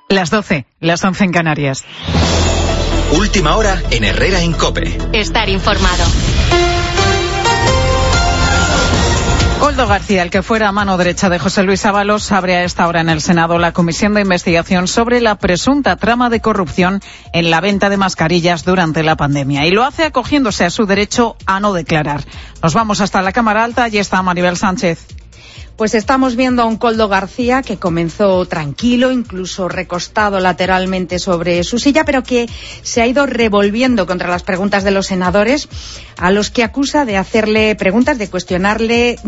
Las 12, las 11 en Canarias. Última hora en Herrera en COPE. Estar informado. Koldo García, el que fuera mano derecha de José Luis Ábalos, abre a esta hora en el Senado la comisión de investigación sobre la presunta trama de corrupción en la venta de mascarillas durante la pandemia. Y lo hace acogiéndose a su derecho a no declarar. Nos vamos hasta la Cámara Alta. Allí está Maribel Sánchez. Pues estamos viendo a un Koldo García que comenzó tranquilo, incluso recostado lateralmente sobre su silla, pero que se ha ido revolviendo contra las preguntas de los senadores, a los que acusa de hacerle preguntas, de cuestionarle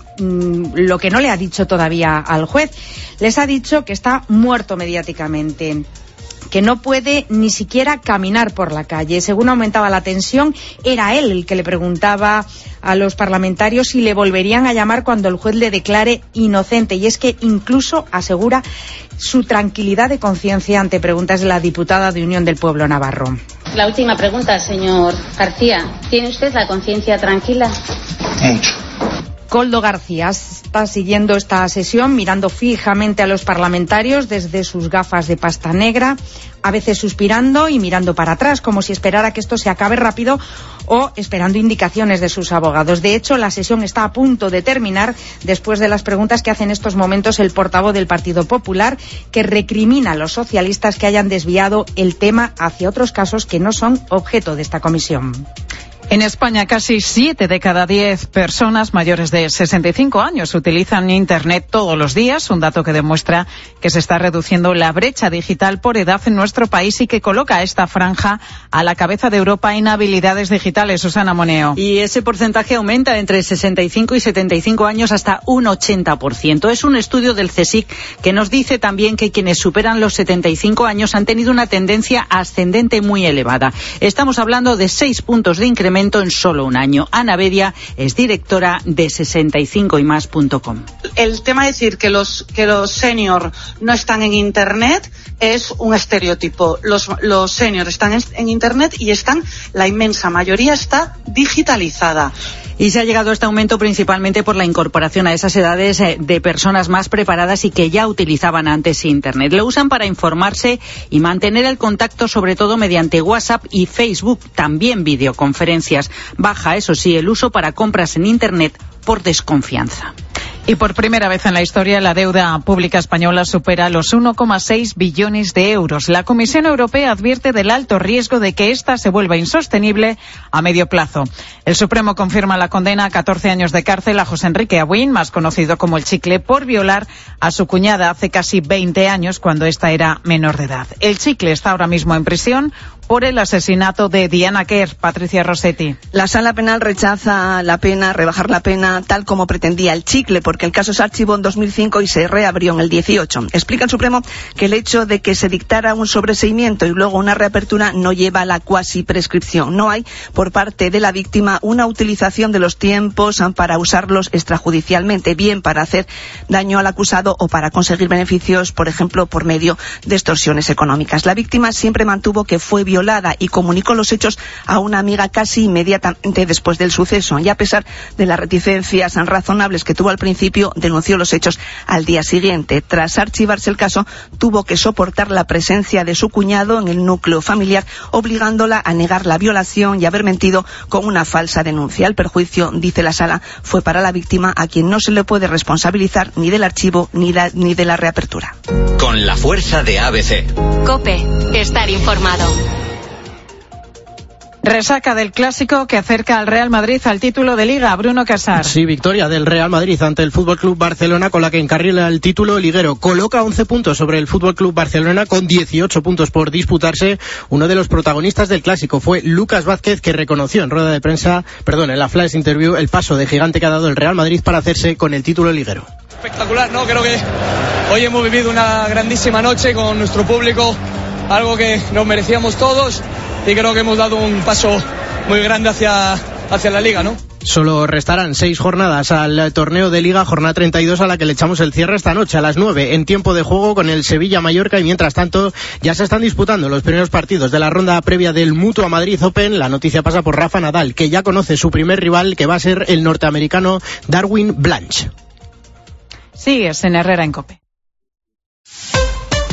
lo que no le ha dicho todavía al juez. Les ha dicho que está muerto mediáticamente, que no puede ni siquiera caminar por la calle. Según aumentaba la tensión, era él el que le preguntaba a los parlamentarios si le volverían a llamar cuando el juez le declare inocente. Y es que incluso asegura su tranquilidad de conciencia ante preguntas de la diputada de Unión del Pueblo Navarro. La última pregunta, señor García. ¿Tiene usted la conciencia tranquila? Mucho. Koldo García está siguiendo esta sesión mirando fijamente a los parlamentarios desde sus gafas de pasta negra, a veces suspirando y mirando para atrás, como si esperara que esto se acabe rápido o esperando indicaciones de sus abogados. De hecho, la sesión está a punto de terminar después de las preguntas que hace en estos momentos el portavoz del Partido Popular, que recrimina a los socialistas que hayan desviado el tema hacia otros casos que no son objeto de esta comisión. En España, casi 7 de cada 10 personas mayores de 65 años utilizan Internet todos los días, un dato que demuestra que se está reduciendo la brecha digital por edad en nuestro país y que coloca a esta franja a la cabeza de Europa en habilidades digitales. Susana Moneo. Y ese porcentaje aumenta entre 65 y 75 años hasta un 80%. Es un estudio del CSIC que nos dice también que quienes superan los 75 años han tenido una tendencia ascendente muy elevada. Estamos hablando de 6 puntos de incremento en solo un año. Ana Bedia es directora de 65ymas.com. El tema de decir que los senior no están en Internet es un estereotipo. Los senior están en Internet y la inmensa mayoría está digitalizada. Y se ha llegado a este aumento principalmente por la incorporación a esas edades de personas más preparadas y que ya utilizaban antes Internet. Lo usan para informarse y mantener el contacto, sobre todo mediante WhatsApp y Facebook, también videoconferencias. Baja, eso sí, el uso para compras en Internet por desconfianza. Y por primera vez en la historia, la deuda pública española supera los 1,6 billones de euros. La Comisión Europea advierte del alto riesgo de que esta se vuelva insostenible a medio plazo. El Supremo confirma la condena a 14 años de cárcel a José Enrique Abuin, más conocido como El Chicle, por violar a su cuñada hace casi 20 años, cuando ésta era menor de edad. El Chicle está ahora mismo en prisión por el asesinato de Diana Quer. Patricia Rossetti. La Sala Penal rechaza rebajar la pena tal como pretendía El Chicle, porque el caso se archivó en 2005 y se reabrió en el 18. Explica el Supremo que el hecho de que se dictara un sobreseimiento y luego una reapertura no lleva a la cuasi prescripción. No hay, por parte de la víctima, una utilización de los tiempos para usarlos extrajudicialmente, bien para hacer daño al acusado o para conseguir beneficios, por ejemplo, por medio de extorsiones económicas. La víctima siempre mantuvo que fue violada y comunicó los hechos a una amiga casi inmediatamente después del suceso, y a pesar de las reticencias razonables que tuvo al principio, denunció los hechos al día siguiente. Tras archivarse el caso, tuvo que soportar la presencia de su cuñado en el núcleo familiar, obligándola a negar la violación y haber mentido con una falsa denuncia. El perjuicio, dice la Sala, fue para la víctima, a quien no se le puede responsabilizar ni del archivo ni de la reapertura. Con la fuerza de ABC. COPE. Estar informado. Resaca del clásico que acerca al Real Madrid al título de Liga. Bruno Casar. Sí, victoria del Real Madrid ante el Fútbol Club Barcelona, con la que encarrila el título liguero. Coloca 11 puntos sobre el Fútbol Club Barcelona, con 18 puntos por disputarse. Uno de los protagonistas del clásico fue Lucas Vázquez, que reconoció en rueda de prensa, en la flash interview, el paso de gigante que ha dado el Real Madrid para hacerse con el título liguero. Espectacular, ¿no? Creo que hoy hemos vivido una grandísima noche con nuestro público, algo que nos merecíamos todos, y creo que hemos dado un paso muy grande hacia la Liga, ¿no? Solo restarán 6 jornadas al torneo de Liga, jornada 32, a la que le echamos el cierre esta noche a las 9 en tiempo de juego con el Sevilla-Mallorca, y mientras tanto ya se están disputando los primeros partidos de la ronda previa del Mutua Madrid Open. La noticia pasa por Rafa Nadal, que ya conoce su primer rival, que va a ser el norteamericano Darwin Blanche. Sigues en Herrera en COPE.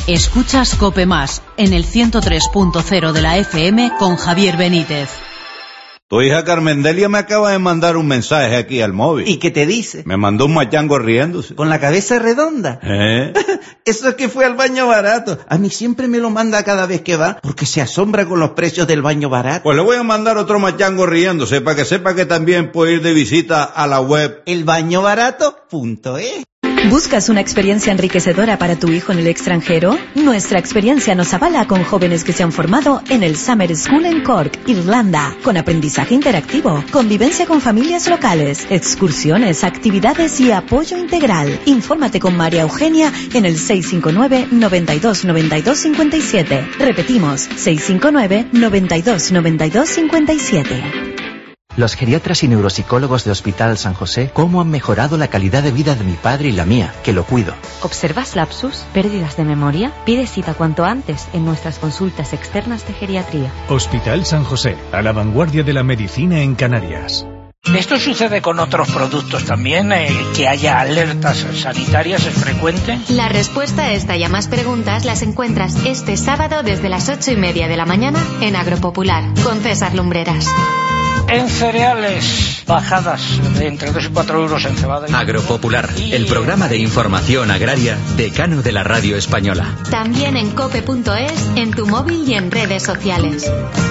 Escuchas COPE Más en el 103.0 de la FM con Javier Benítez. Tu hija Carmendelia me acaba de mandar un mensaje aquí al móvil. ¿Y qué te dice? Me mandó un machango riéndose. ¿Con la cabeza redonda? Eso es que fue al baño barato. A mí siempre me lo manda cada vez que va, porque se asombra con los precios del baño barato. Pues le voy a mandar otro machango riéndose, para que sepa que también puede ir de visita a la web elbañobarato.es. ¿Buscas una experiencia enriquecedora para tu hijo en el extranjero? Nuestra experiencia nos avala con jóvenes que se han formado en el Summer School en Cork, Irlanda, con aprendizaje interactivo, convivencia con familias locales, excursiones, actividades y apoyo integral. Infórmate con María Eugenia en el 659 92 92 57. Repetimos, 659 92 92 57. Los geriatras y neuropsicólogos de Hospital San José, ¿cómo han mejorado la calidad de vida de mi padre y la mía, que lo cuido? ¿Observas lapsus? ¿Pérdidas de memoria? Pide cita cuanto antes en nuestras consultas externas de geriatría. Hospital San José, a la vanguardia de la medicina en Canarias. ¿Esto sucede con otros productos también? ¿Que haya alertas sanitarias es frecuente? La respuesta a esta y a más preguntas las encuentras este sábado desde las 8:30 de la mañana en Agropopular, con César Lumbreras. En cereales, bajadas de entre 2 y 4 euros en cebada. Agropopular, el programa de información agraria decano de la radio española. También en cope.es, en tu móvil y en redes sociales.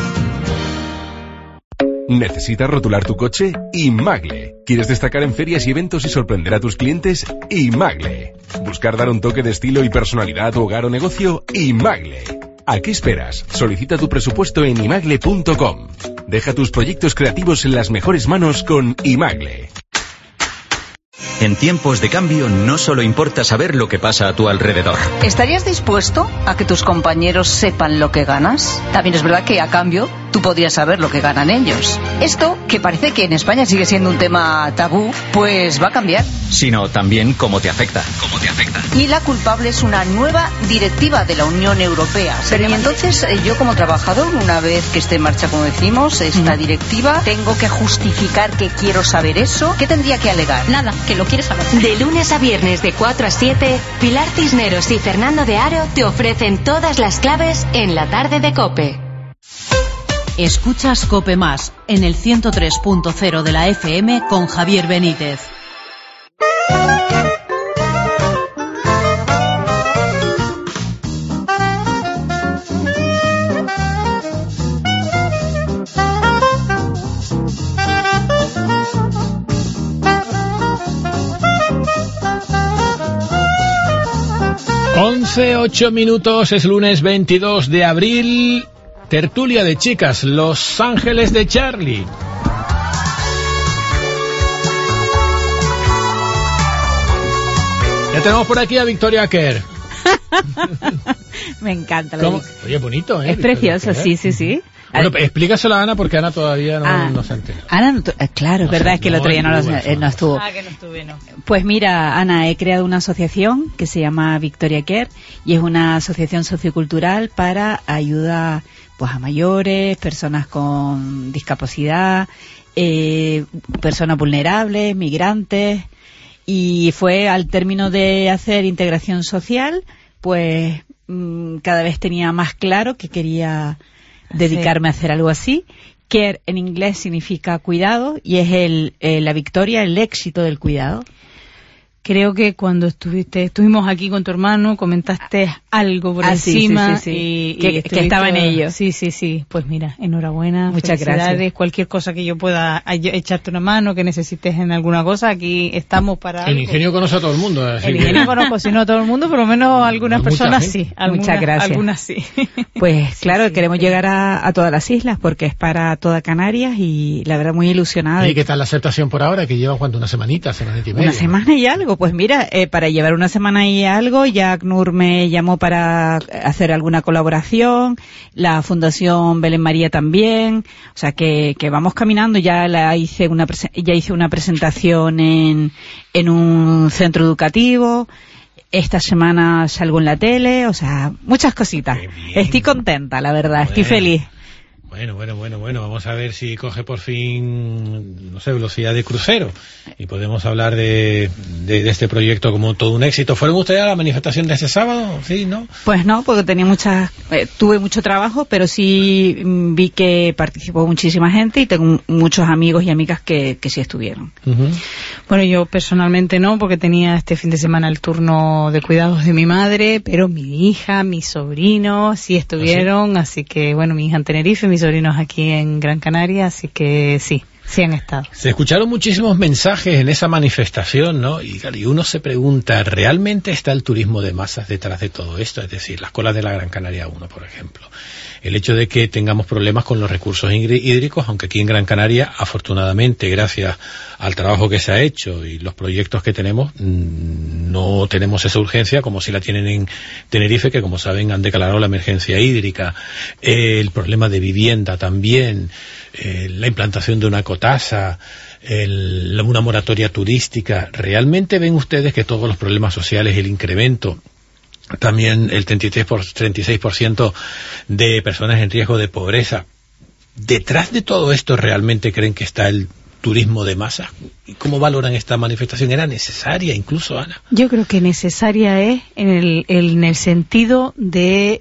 ¿Necesitas rotular tu coche? Imagle. ¿Quieres destacar en ferias y eventos y sorprender a tus clientes? Imagle. ¿Buscar dar un toque de estilo y personalidad a tu hogar o negocio? Imagle. ¿A qué esperas? Solicita tu presupuesto en imagle.com. Deja tus proyectos creativos en las mejores manos con Imagle. En tiempos de cambio no solo importa saber lo que pasa a tu alrededor. ¿Estarías dispuesto a que tus compañeros sepan lo que ganas? También es verdad que a cambio tú podrías saber lo que ganan ellos. Esto, que parece que en España sigue siendo un tema tabú, pues va a cambiar. Sino también cómo te afecta. Y la culpable es una nueva directiva de la Unión Europea. Pero y entonces yo como trabajador, una vez que esté en marcha, como decimos, esta directiva, tengo que justificar que quiero saber eso. ¿Qué tendría que alegar? Nada, que lo quieres saber. De lunes a viernes de 4 a 7, Pilar Cisneros y Fernando de Aro te ofrecen todas las claves en la tarde de COPE. Escuchas COPE Más en el 103.0 de la FM con Javier Benítez. Once, 8 minutos, es lunes 22 de abril, tertulia de chicas, Los Ángeles de Charlie. Ya tenemos por aquí a Victoria Kerr. Me encanta. Oye, bonito, ¿eh? Es precioso, sí, sí, sí. Bueno, explícaselo a Ana porque Ana todavía no se entera. Ana, claro, es verdad, es que el otro día no estuvo. Que no estuve, no. Pues mira, Ana, he creado una asociación que se llama Victoria Care y es una asociación sociocultural para ayuda pues a mayores, personas con discapacidad, personas vulnerables, migrantes, y fue al término de hacer integración social, pues cada vez tenía más claro que quería dedicarme a hacer algo así. Care en inglés significa cuidado y es la victoria, el éxito del cuidado. Creo que cuando estuvimos aquí con tu hermano, comentaste algo por encima. Sí. Que estaba en ello. Sí. Pues mira, enhorabuena. Muchas gracias. Cualquier cosa que yo pueda echarte una mano, que necesites en alguna cosa, aquí estamos para El ingenio conoce a todo el mundo. El ingenio conozco, si no a todo el mundo, por lo menos algunas personas sí. Muchas gracias. Algunas sí. Pues claro, queremos llegar a todas las islas porque es para toda Canarias y la verdad muy ilusionada. ¿Y qué tal la aceptación por ahora? Que lleva ¿cuánto? Una semanita y media. Una semana y algo. Pues mira, para llevar una semana y algo, ya ACNUR me llamó para hacer alguna colaboración, la Fundación Belén María también, o sea que vamos caminando. Ya hice una presentación en un centro educativo. Esta semana salgo en la tele, o sea, muchas cositas. Estoy contenta, la verdad, estoy feliz. Bueno, vamos a ver si coge por fin, no sé, velocidad de crucero y podemos hablar de este proyecto como todo un éxito. ¿Fueron ustedes a la manifestación de este sábado? ¿Sí, no? Pues no, porque tuve mucho trabajo, pero sí vi que participó muchísima gente y tengo muchos amigos y amigas que sí estuvieron. Uh-huh. Bueno, yo personalmente no, porque tenía este fin de semana el turno de cuidados de mi madre, pero mi hija, mis sobrinos sí estuvieron, así que bueno, mi hija en Tenerife, mis sobrinos aquí en Gran Canaria, así que sí han estado. Se escucharon muchísimos mensajes en esa manifestación, ¿no? Y uno se pregunta, ¿realmente está el turismo de masas detrás de todo esto? Es decir, las colas de la Gran Canaria 1, por ejemplo. El hecho de que tengamos problemas con los recursos hídricos, aunque aquí en Gran Canaria, afortunadamente, gracias al trabajo que se ha hecho y los proyectos que tenemos, no tenemos esa urgencia como si la tienen en Tenerife, que como saben han declarado la emergencia hídrica. El problema de vivienda también, la implantación de una ecotasa, una moratoria turística. ¿Realmente ven ustedes que todos los problemas sociales, el incremento, también el 36% de personas en riesgo de pobreza, detrás de todo esto realmente creen que está el turismo de masa? ¿Y cómo valoran esta manifestación? ¿Era necesaria incluso, Ana? Yo creo que necesaria es en el sentido de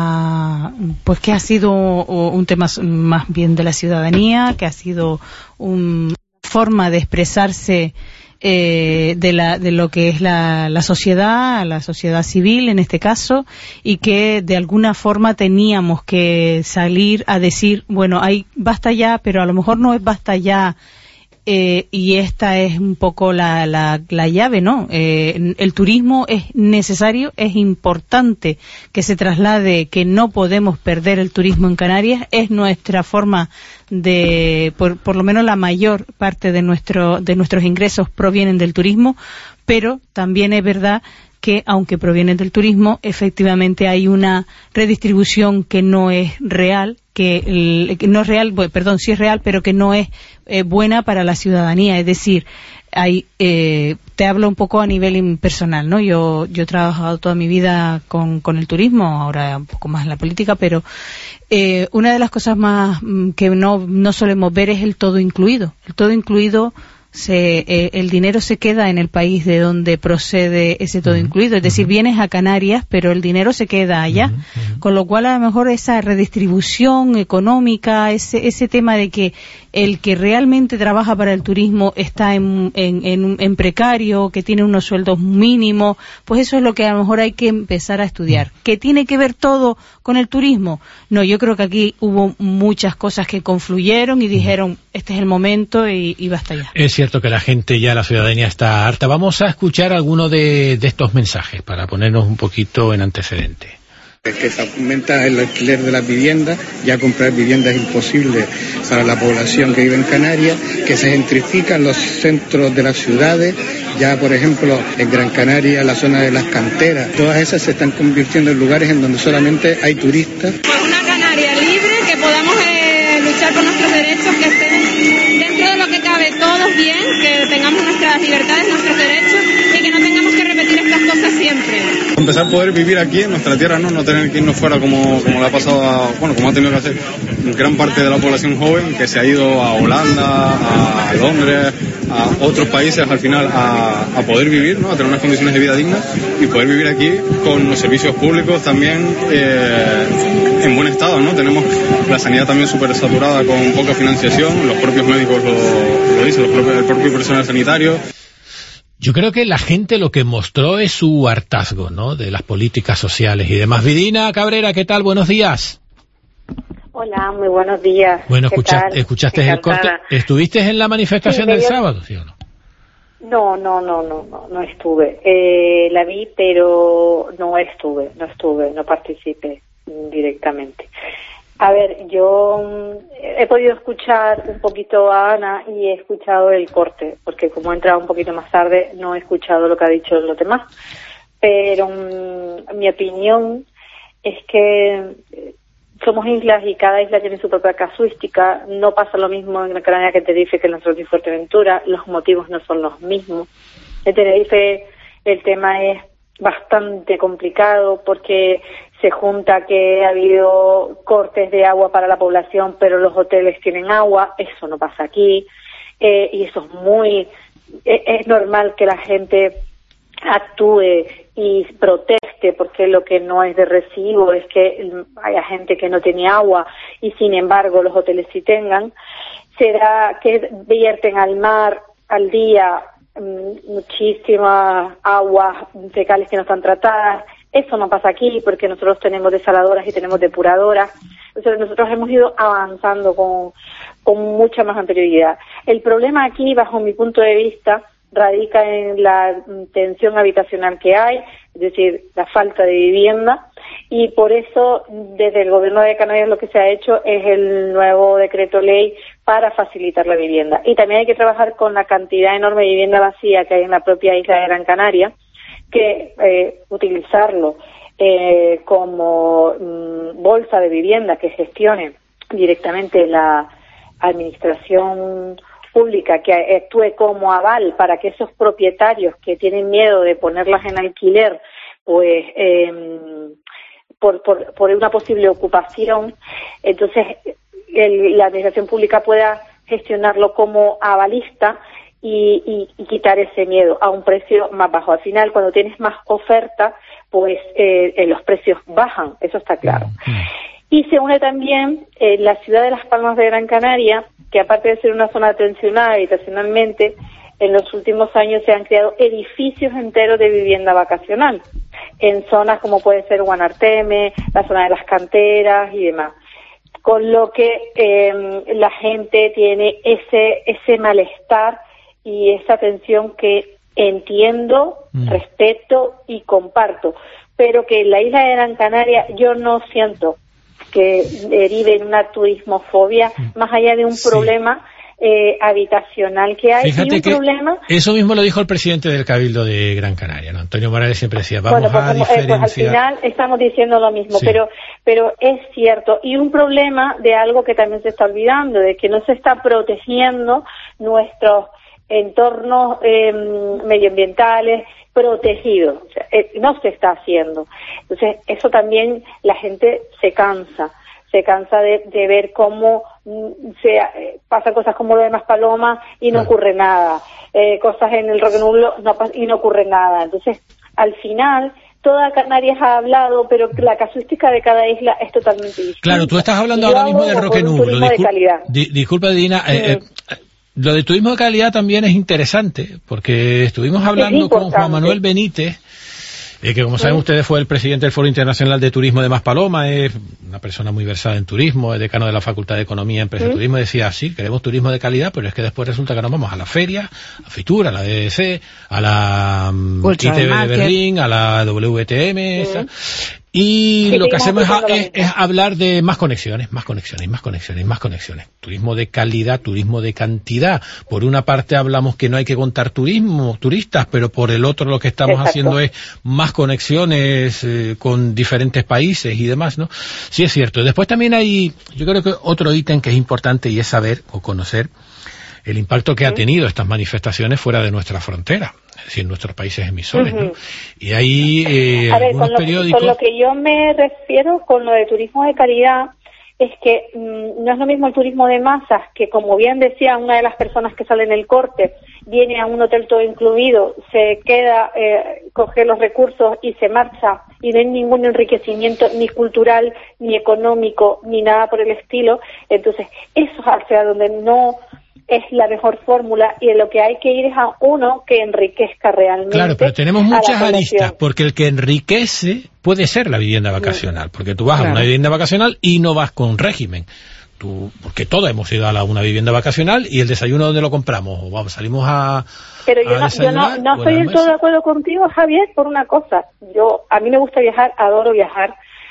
pues que ha sido un tema más bien de la ciudadanía, que ha sido una forma de expresarse de lo que es la sociedad civil en este caso, y que de alguna forma teníamos que salir a decir, bueno, basta ya, pero a lo mejor no es basta ya, y esta es un poco la llave, ¿no? El turismo es necesario, es importante que se traslade, que no podemos perder el turismo en Canarias, es nuestra forma por lo menos la mayor parte de nuestros ingresos provienen del turismo, pero también es verdad que aunque provienen del turismo, efectivamente hay una redistribución que no es real, sí es real, pero que no es buena para la ciudadanía. Es decir, te hablo un poco a nivel personal, ¿no? Yo he trabajado toda mi vida con el turismo, ahora un poco más en la política, pero una de las cosas más que no solemos ver es el todo incluido. El todo incluido, el dinero se queda en el país de donde procede ese todo incluido. Es decir, vienes a Canarias, pero el dinero se queda allá. Con lo cual, a lo mejor esa redistribución económica, ese tema de que el que realmente trabaja para el turismo está en precario, que tiene unos sueldos mínimos, pues eso es lo que a lo mejor hay que empezar a estudiar. ¿Qué tiene que ver todo con el turismo? No, yo creo que aquí hubo muchas cosas que confluyeron y dijeron, este es el momento y basta ya. Es cierto que la gente ya, la ciudadanía está harta. Vamos a escuchar alguno de estos mensajes para ponernos un poquito en antecedente. Que se aumenta el alquiler de las viviendas, ya comprar viviendas es imposible para la población que vive en Canarias, que se gentrifican los centros de las ciudades, ya por ejemplo en Gran Canaria, la zona de las canteras, todas esas se están convirtiendo en lugares en donde solamente hay turistas. Pues una Canaria libre, que podamos luchar por nuestros derechos, que estén dentro de lo que cabe todos bien, que tengamos nuestras libertades, nuestros derechos y que no tengamos que repetir estas cosas siempre. Empezar a poder vivir aquí en nuestra tierra, no tener que irnos fuera como le ha pasado como ha tenido que hacer gran parte de la población joven que se ha ido a Holanda, a Londres, a otros países al final a poder vivir, ¿no? A tener unas condiciones de vida dignas y poder vivir aquí con los servicios públicos también en buen estado, ¿no? Tenemos la sanidad también súper saturada con poca financiación, los propios médicos lo dicen, el propio personal sanitario. Yo creo que la gente lo que mostró es su hartazgo, ¿no?, de las políticas sociales y demás. Vidina Cabrera, ¿qué tal? Buenos días. Hola, muy buenos días. Bueno, ¿escuchaste el corte? ¿Estuviste en la manifestación del sábado, sí o no? No estuve. La vi, pero no participé directamente. A ver, yo he podido escuchar un poquito a Ana y he escuchado el corte, porque como he entrado un poquito más tarde, no he escuchado lo que ha dicho los demás. Pero mi opinión es que somos islas y cada isla tiene su propia casuística. No pasa lo mismo en Gran Canaria que en Tenerife que en Lanzarote y Fuerteventura. Los motivos no son los mismos. En Tenerife el tema es bastante complicado porque se junta que ha habido cortes de agua para la población, pero los hoteles tienen agua. Eso no pasa aquí, y eso es normal que la gente actúe y proteste, porque lo que no es de recibo es que haya gente que no tiene agua y sin embargo los hoteles sí tengan. Será que vierten al mar al día muchísimas aguas fecales que no están tratadas. Eso no pasa aquí porque nosotros tenemos desaladoras y tenemos depuradoras. Entonces nosotros hemos ido avanzando con mucha más anterioridad. El problema aquí, bajo mi punto de vista, radica en la tensión habitacional que hay, es decir, la falta de vivienda, y por eso desde el Gobierno de Canarias lo que se ha hecho es el nuevo decreto ley para facilitar la vivienda. Y también hay que trabajar con la cantidad enorme de vivienda vacía que hay en la propia isla de Gran Canaria, que utilizarlo como bolsa de vivienda que gestione directamente la administración pública, que actúe como aval para que esos propietarios que tienen miedo de ponerlas en alquiler, pues por una posible ocupación, entonces la administración pública pueda gestionarlo como avalista y quitar ese miedo a un precio más bajo. Al final, cuando tienes más oferta, pues los precios bajan, eso está claro. Y se une también la ciudad de Las Palmas de Gran Canaria, que aparte de ser una zona tensionada habitacionalmente, en los últimos años se han creado edificios enteros de vivienda vacacional, en zonas como puede ser Guanarteme, la zona de las canteras y demás. Con lo que la gente tiene ese malestar y esa tensión que entiendo, respeto y comparto, pero que en la isla de Gran Canaria yo no siento que derive en una turismofobia, más allá de un problema habitacional que hay. Fíjate y un que problema... Eso mismo lo dijo el presidente del Cabildo de Gran Canaria, ¿no? Antonio Morales siempre decía, vamos a diferenciar... pues al final estamos diciendo lo mismo, sí. pero es cierto. Y un problema de algo que también se está olvidando, de que no se está protegiendo nuestros entornos medioambientales protegidos, o sea, no se está haciendo. Entonces eso también la gente se cansa de ver cómo pasan cosas como lo de Maspalomas y no ocurre nada, cosas en el Roque Nublo y no ocurre nada. Entonces al final toda Canarias ha hablado, pero la casuística de cada isla es totalmente distinta. Claro, tú estás hablando ahora mismo del Roque Nublo. Disculpa, Dina, lo de turismo de calidad también es interesante, porque estuvimos hablando con Juan Manuel Benítez, que como saben ustedes fue el presidente del Foro Internacional de Turismo de Maspalomas, es una persona muy versada en turismo, es decano de la Facultad de Economía, Empresa y Turismo, decía, sí, queremos turismo de calidad, pero es que después resulta que nos vamos a la feria, a Fitur, a la DDC, a la ITV de Berlín, a la WTM, y lo que hacemos es hablar de más conexiones. Turismo de calidad, turismo de cantidad. Por una parte hablamos que no hay que contar turistas, pero por el otro lo que estamos haciendo es más conexiones con diferentes países y demás, ¿no? Sí, es cierto. Después también hay, yo creo que otro ítem que es importante y es saber o conocer el impacto que ha tenido estas manifestaciones fuera de nuestra frontera, es decir, en nuestros países emisores, ¿no? Y hay algunos periódicos... Con lo que yo me refiero con lo de turismo de calidad es que no es lo mismo el turismo de masas, que como bien decía una de las personas que sale en el corte, viene a un hotel todo incluido, se queda, coge los recursos y se marcha, y no hay ningún enriquecimiento ni cultural, ni económico, ni nada por el estilo. Entonces, eso es hacia donde no es la mejor fórmula, y lo que hay que ir es a uno que enriquezca realmente. Claro, pero tenemos muchas aristas, porque el que enriquece puede ser la vivienda vacacional, porque tú vas a una vivienda vacacional y no vas con régimen. Porque todos hemos ido a una vivienda vacacional, y el desayuno, ¿dónde lo compramos? Vamos, salimos a... Pero yo no estoy del todo de acuerdo contigo, Javier, por una cosa. A mí me gusta viajar, adoro viajar,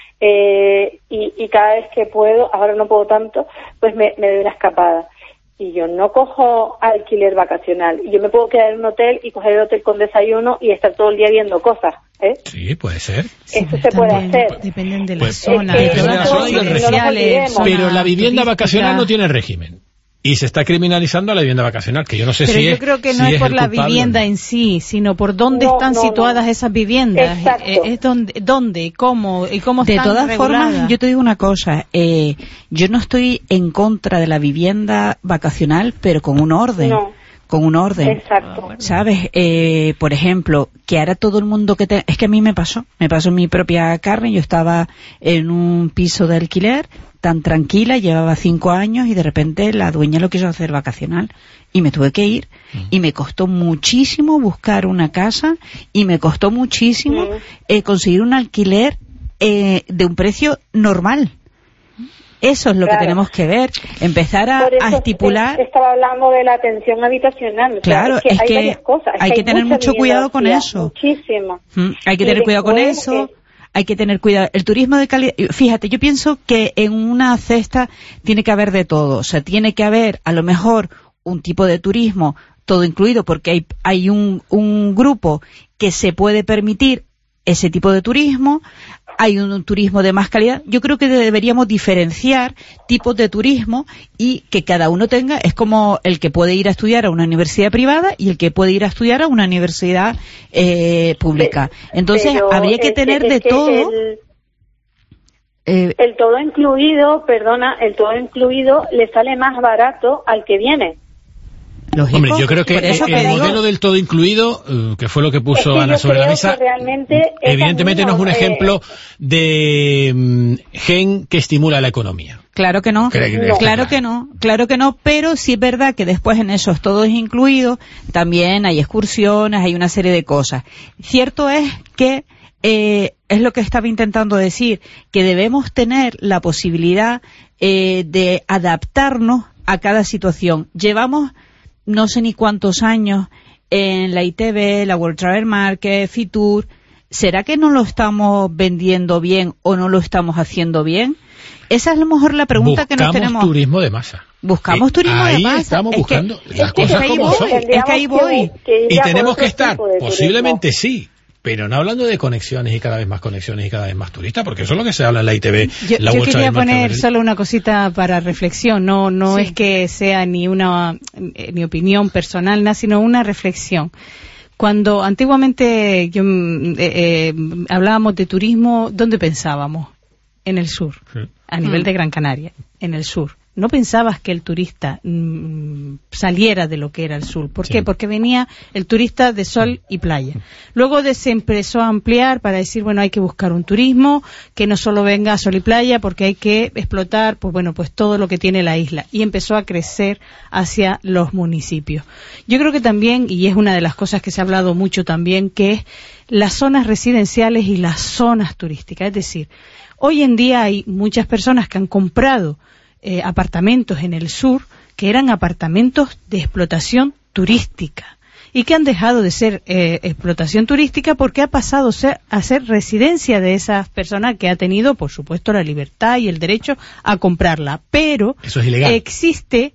y cada vez que puedo, ahora no puedo tanto, pues me doy una escapada. Y yo no cojo alquiler vacacional. Yo me puedo quedar en un hotel y coger el hotel con desayuno y estar todo el día viendo cosas, ¿eh? Sí, puede ser. Eso se puede hacer. Dependen de la zona. Depende de la zona y el régimen. Pero la vivienda vacacional no tiene régimen. Y se está criminalizando a la vivienda vacacional, que yo no sé pero si yo es... creo que si no es por la culpable, vivienda en sí, sino por dónde están situadas esas viviendas. Es dónde, cómo están de todas reguladas. formas, yo te digo una cosa, yo no estoy en contra de la vivienda vacacional, pero con un orden. Con un orden. Exacto. ¿Sabes? Por ejemplo, que ahora todo el mundo es que a mí me pasó en mi propia carne. Yo estaba en un piso de alquiler tan tranquila, llevaba 5 años y de repente la dueña lo quiso hacer vacacional y me tuve que ir y me costó muchísimo buscar una casa y me costó muchísimo conseguir un alquiler de un precio normal. Eso es lo que tenemos que ver, empezar a estipular. Estaba hablando de la atención habitacional. Claro, es que hay varias cosas. Hay que tener mucho cuidado con eso. Muchísimo. Hay que tener cuidado con eso. Hay que tener cuidado. El turismo de calidad, fíjate, yo pienso que en una cesta tiene que haber de todo. O sea, tiene que haber a lo mejor un tipo de turismo todo incluido, porque hay un grupo que se puede permitir ese tipo de turismo. Hay un turismo de más calidad. Yo creo que deberíamos diferenciar tipos de turismo y que cada uno tenga, es como el que puede ir a estudiar a una universidad privada y el que puede ir a estudiar a una universidad pública. Entonces, habría que tener de todo. El todo incluido, el todo incluido le sale más barato al que viene. Lógico. Hombre, yo creo que el modelo del todo incluido, que fue lo que puso Ana sobre la mesa, evidentemente no es un ejemplo de gen que estimula la economía. Claro que no, claro que no, pero sí es verdad que después en esos todos incluidos también hay excursiones, hay una serie de cosas. Cierto es que es lo que estaba intentando decir, que debemos tener la posibilidad de adaptarnos a cada situación. Llevamos no sé ni cuántos años en la ITV, la World Travel Market, Fitur. ¿Será que no lo estamos vendiendo bien o no lo estamos haciendo bien? Esa es a lo mejor la pregunta que nos tenemos. Buscamos turismo de masa. Buscamos turismo de masa. Ahí estamos buscando las cosas como son. Es que ahí voy. Y tenemos que estar, posiblemente sí, pero no hablando de conexiones y cada vez más turistas, porque eso es lo que se habla en la ITV. Yo quería poner solo una cosita para reflexión, no es que sea ni opinión personal, sino una reflexión. Cuando antiguamente hablábamos de turismo, ¿dónde pensábamos? En el sur, a nivel de Gran Canaria, en el sur. No pensabas que el turista saliera de lo que era el sur. ¿Por qué? Porque venía el turista de sol y playa. Luego se empezó a ampliar para decir, bueno, hay que buscar un turismo que no solo venga a sol y playa, porque hay que explotar, pues todo lo que tiene la isla. Y empezó a crecer hacia los municipios. Yo creo que también, y es una de las cosas que se ha hablado mucho también, que es las zonas residenciales y las zonas turísticas. Es decir, hoy en día hay muchas personas que han comprado apartamentos en el sur que eran apartamentos de explotación turística y que han dejado de ser explotación turística porque ha pasado a ser residencia de esas personas que ha tenido, por supuesto, la libertad y el derecho a comprarla. Pero eso es ilegal. Existe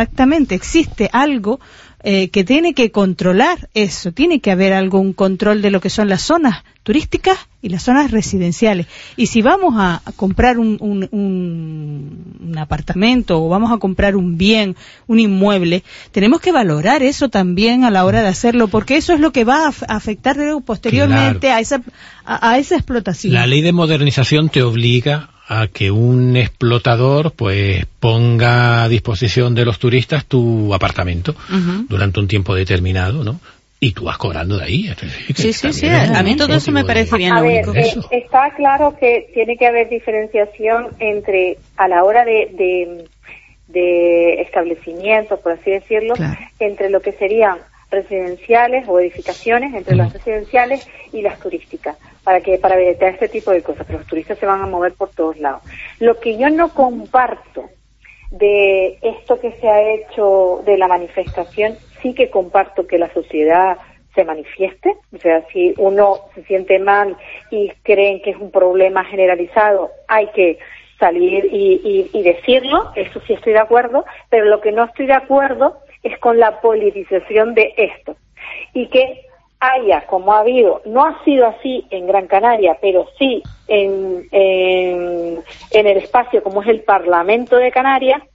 algo que tiene que controlar eso. Tiene que haber un control de lo que son las zonas turísticas y las zonas residenciales. Y si vamos a comprar un apartamento o vamos a comprar un bien, un inmueble, tenemos que valorar eso también a la hora de hacerlo, porque eso es lo que va a afectar posteriormente a esa explotación. La ley de modernización te obliga a que un explotador pues ponga a disposición de los turistas tu apartamento durante un tiempo determinado, ¿no? Y tú vas cobrando de ahí. Sí. A mí todo eso me parece bien. A ver, está claro que tiene que haber diferenciación entre, a la hora de establecimientos, por así decirlo, entre lo que serían residenciales o edificaciones, entre las residenciales y las turísticas, para evitar este tipo de cosas, pero los turistas se van a mover por todos lados. Lo que yo no comparto de esto que se ha hecho de la manifestación, sí que comparto que la sociedad se manifieste, o sea, si uno se siente mal y creen que es un problema generalizado, hay que salir y decirlo, eso sí estoy de acuerdo, pero lo que no estoy de acuerdo es con la politización de esto. Y que haya, como ha habido, no ha sido así en Gran Canaria, pero sí en el espacio como es el Parlamento de Canarias,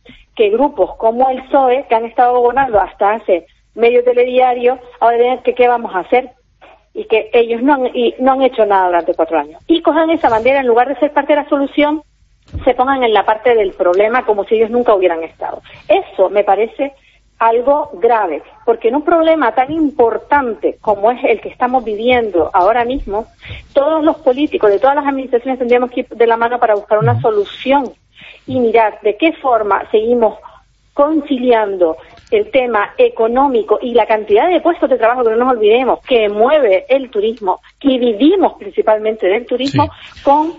que grupos como el PSOE, que han estado gobernando hasta hace medio telediario, ahora digan que qué vamos a hacer, y que ellos no han hecho nada durante 4 años. Y cojan esa bandera, en lugar de ser parte de la solución, se pongan en la parte del problema como si ellos nunca hubieran estado. Eso me parece algo grave, porque en un problema tan importante como es el que estamos viviendo ahora mismo, todos los políticos de todas las administraciones tendríamos que ir de la mano para buscar una solución y mirar de qué forma seguimos conciliando el tema económico y la cantidad de puestos de trabajo, que no nos olvidemos, que mueve el turismo, que vivimos principalmente del turismo, con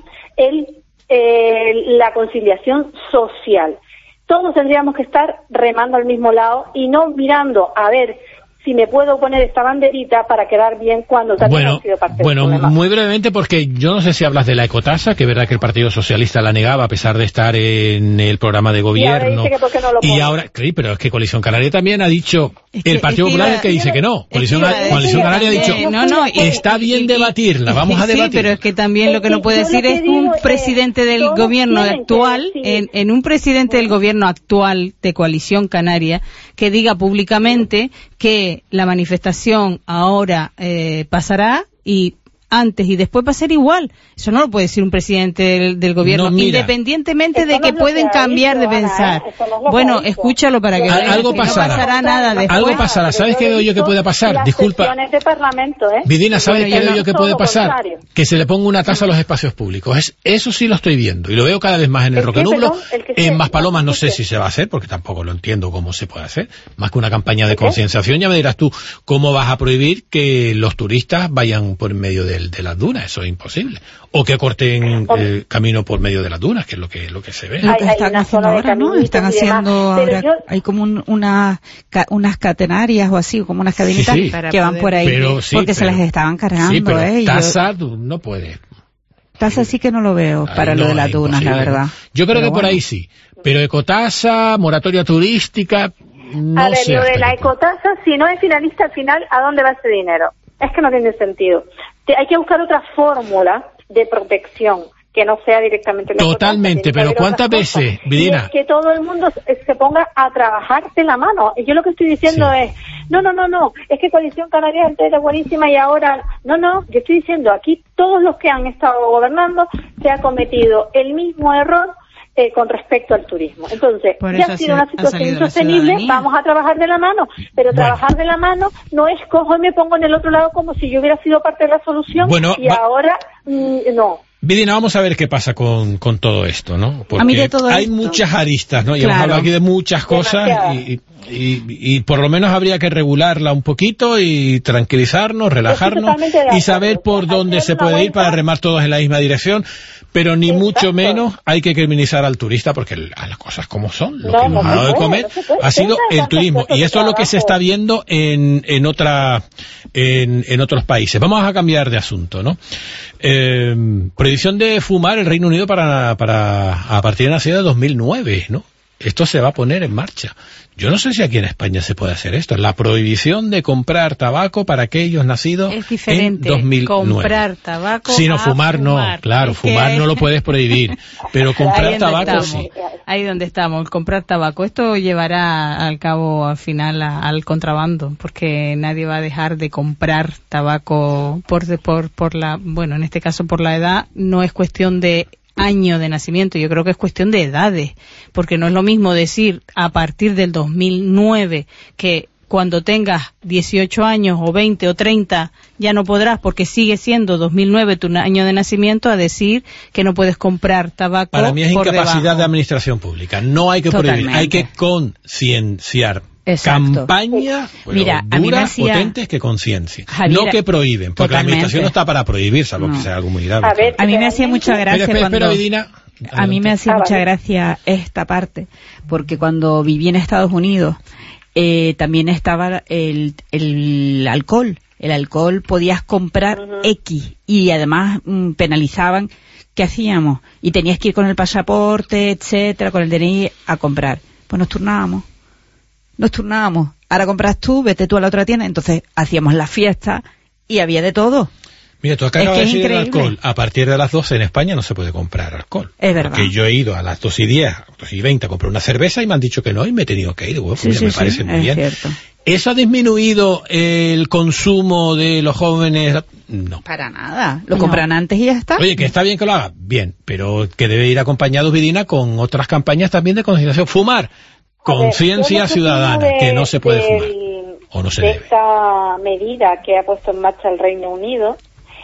la conciliación social. Todos tendríamos que estar remando al mismo lado y no mirando a ver si me puedo poner esta banderita para quedar bien cuando también ha sido parte del problema. Muy brevemente, porque yo no sé si hablas de la ecotasa, que es verdad que el Partido Socialista la negaba a pesar de estar en el programa de gobierno. Y ahora dice que por qué no lo pone. Y ahora, sí, pero es que Coalición Canaria también ha dicho, el Partido Popular es el que dice que no. Coalición Canaria ha dicho, está bien debatirla, vamos a debatir. Sí, pero es que también lo que no puede decir es un presidente del gobierno actual, en un presidente del gobierno actual de Coalición Canaria, que diga públicamente que la manifestación ahora pasará y antes y después va a ser igual. Eso no lo puede decir un presidente del gobierno, independientemente de que pueden cambiar de pensar. Bueno, escúchalo para que veas. Algo pasará. No pasará nada después. Algo pasará. ¿Sabes qué veo yo que puede pasar? Disculpa. De parlamento, Vidina, ¿sabes qué veo yo que puede pasar? Que se le ponga una tasa a los espacios públicos. Eso sí lo estoy viendo y lo veo cada vez más en el Roquenublo. En Maspalomas no sé si se va a hacer, porque tampoco lo entiendo cómo se puede hacer. Más que una campaña de concienciación, ya me dirás tú cómo vas a prohibir que los turistas vayan por medio de las dunas. Eso es imposible. O que corten el camino por medio de las dunas, que es lo que se ve. Lo que están haciendo ahora, ¿no? Están haciendo ahora, hay como unas catenarias o así, como unas cadenitas que van por ahí, porque se las estaban cargando. Sí, pero tasa no puede. Tasa sí que no lo veo para lo de las dunas, la verdad. Yo creo que por ahí sí. Pero ecotasa, moratoria turística, no sé. A ver, lo de la ecotasa, si no es finalista al final, ¿a dónde va ese dinero? Es que no tiene sentido. Hay que buscar otra fórmula de protección que no sea directamente la totalmente, pero ¿cuántas veces, Vidina? Que todo el mundo se ponga a trabajar de la mano. Yo lo que estoy diciendo es, no, es que Coalición Canaria era buenísima y ahora, yo estoy diciendo, aquí todos los que han estado gobernando se ha cometido el mismo error con respecto al turismo. Entonces, ya ha sido una situación insostenible, vamos a trabajar de la mano, pero trabajar de la mano no es cojo y me pongo en el otro lado como si yo hubiera sido parte de la solución ahora no. Vidina, vamos a ver qué pasa con todo esto, ¿no? Porque a mí de todo hay esto, muchas aristas, ¿no? Y hemos hablado aquí de muchas cosas y por lo menos habría que regularla un poquito y tranquilizarnos, relajarnos y saber por dónde se puede ir para remar todos en la misma dirección, pero ni mucho menos hay que criminalizar al turista, porque las cosas como son, lo que nos ha dado de comer ha sido el turismo, y esto es lo que se está viendo en otros países. Vamos a cambiar de asunto, ¿no? Prohibición de fumar el Reino Unido a partir de nacido de 2009, ¿no? Esto se va a poner en marcha. Yo no sé si aquí en España se puede hacer esto. La prohibición de comprar tabaco para aquellos nacidos en 2009. Comprar tabaco sino fumar no, claro, fumar no lo puedes prohibir, pero comprar tabaco sí. Ahí donde estamos, comprar tabaco. Esto llevará al final al contrabando, porque nadie va a dejar de comprar tabaco en este caso por la edad. No es cuestión de año de nacimiento, yo creo que es cuestión de edades, porque no es lo mismo decir a partir del 2009 que cuando tengas 18 años o 20 o 30 ya no podrás porque sigue siendo 2009 tu año de nacimiento, a decir que no puedes comprar tabaco. Para mí es por incapacidad debajo. de administración pública, no hay que prohibir, hay que concienciar. Exacto. Campaña Mira, duras, potentes que conciencia. No que prohíben, porque la administración no está para prohibir, salvo que sea algo muy grave. A mí me hacía mucha gracia Vidina, a mí me hacía mucha gracia esta parte, porque cuando viví en Estados Unidos también estaba el alcohol. El alcohol podías comprar X y además penalizaban. ¿Qué hacíamos? Y tenías que ir con el pasaporte, etcétera, con el DNI a comprar. Pues nos turnábamos. Ahora compras tú, vete tú a la otra tienda. Entonces hacíamos la fiesta y había de todo. Mira, tú acabas de decir el alcohol. A partir de las 12 en España no se puede comprar alcohol. Es verdad. Porque yo he ido a las 2:10, 2:20 a comprar una cerveza y me han dicho que no y me he tenido que ir. Bueno, pues me parece muy bien. Cierto. ¿Eso ha disminuido el consumo de los jóvenes? No. Para nada. Lo compran antes y ya está. Oye, que está bien que lo haga. Bien, pero que debe ir acompañado, Vidina, con otras campañas también de concienciación. Fumar. Conciencia ciudadana, que no se puede fumar. O no se debe. Esta medida que ha puesto en marcha el Reino Unido,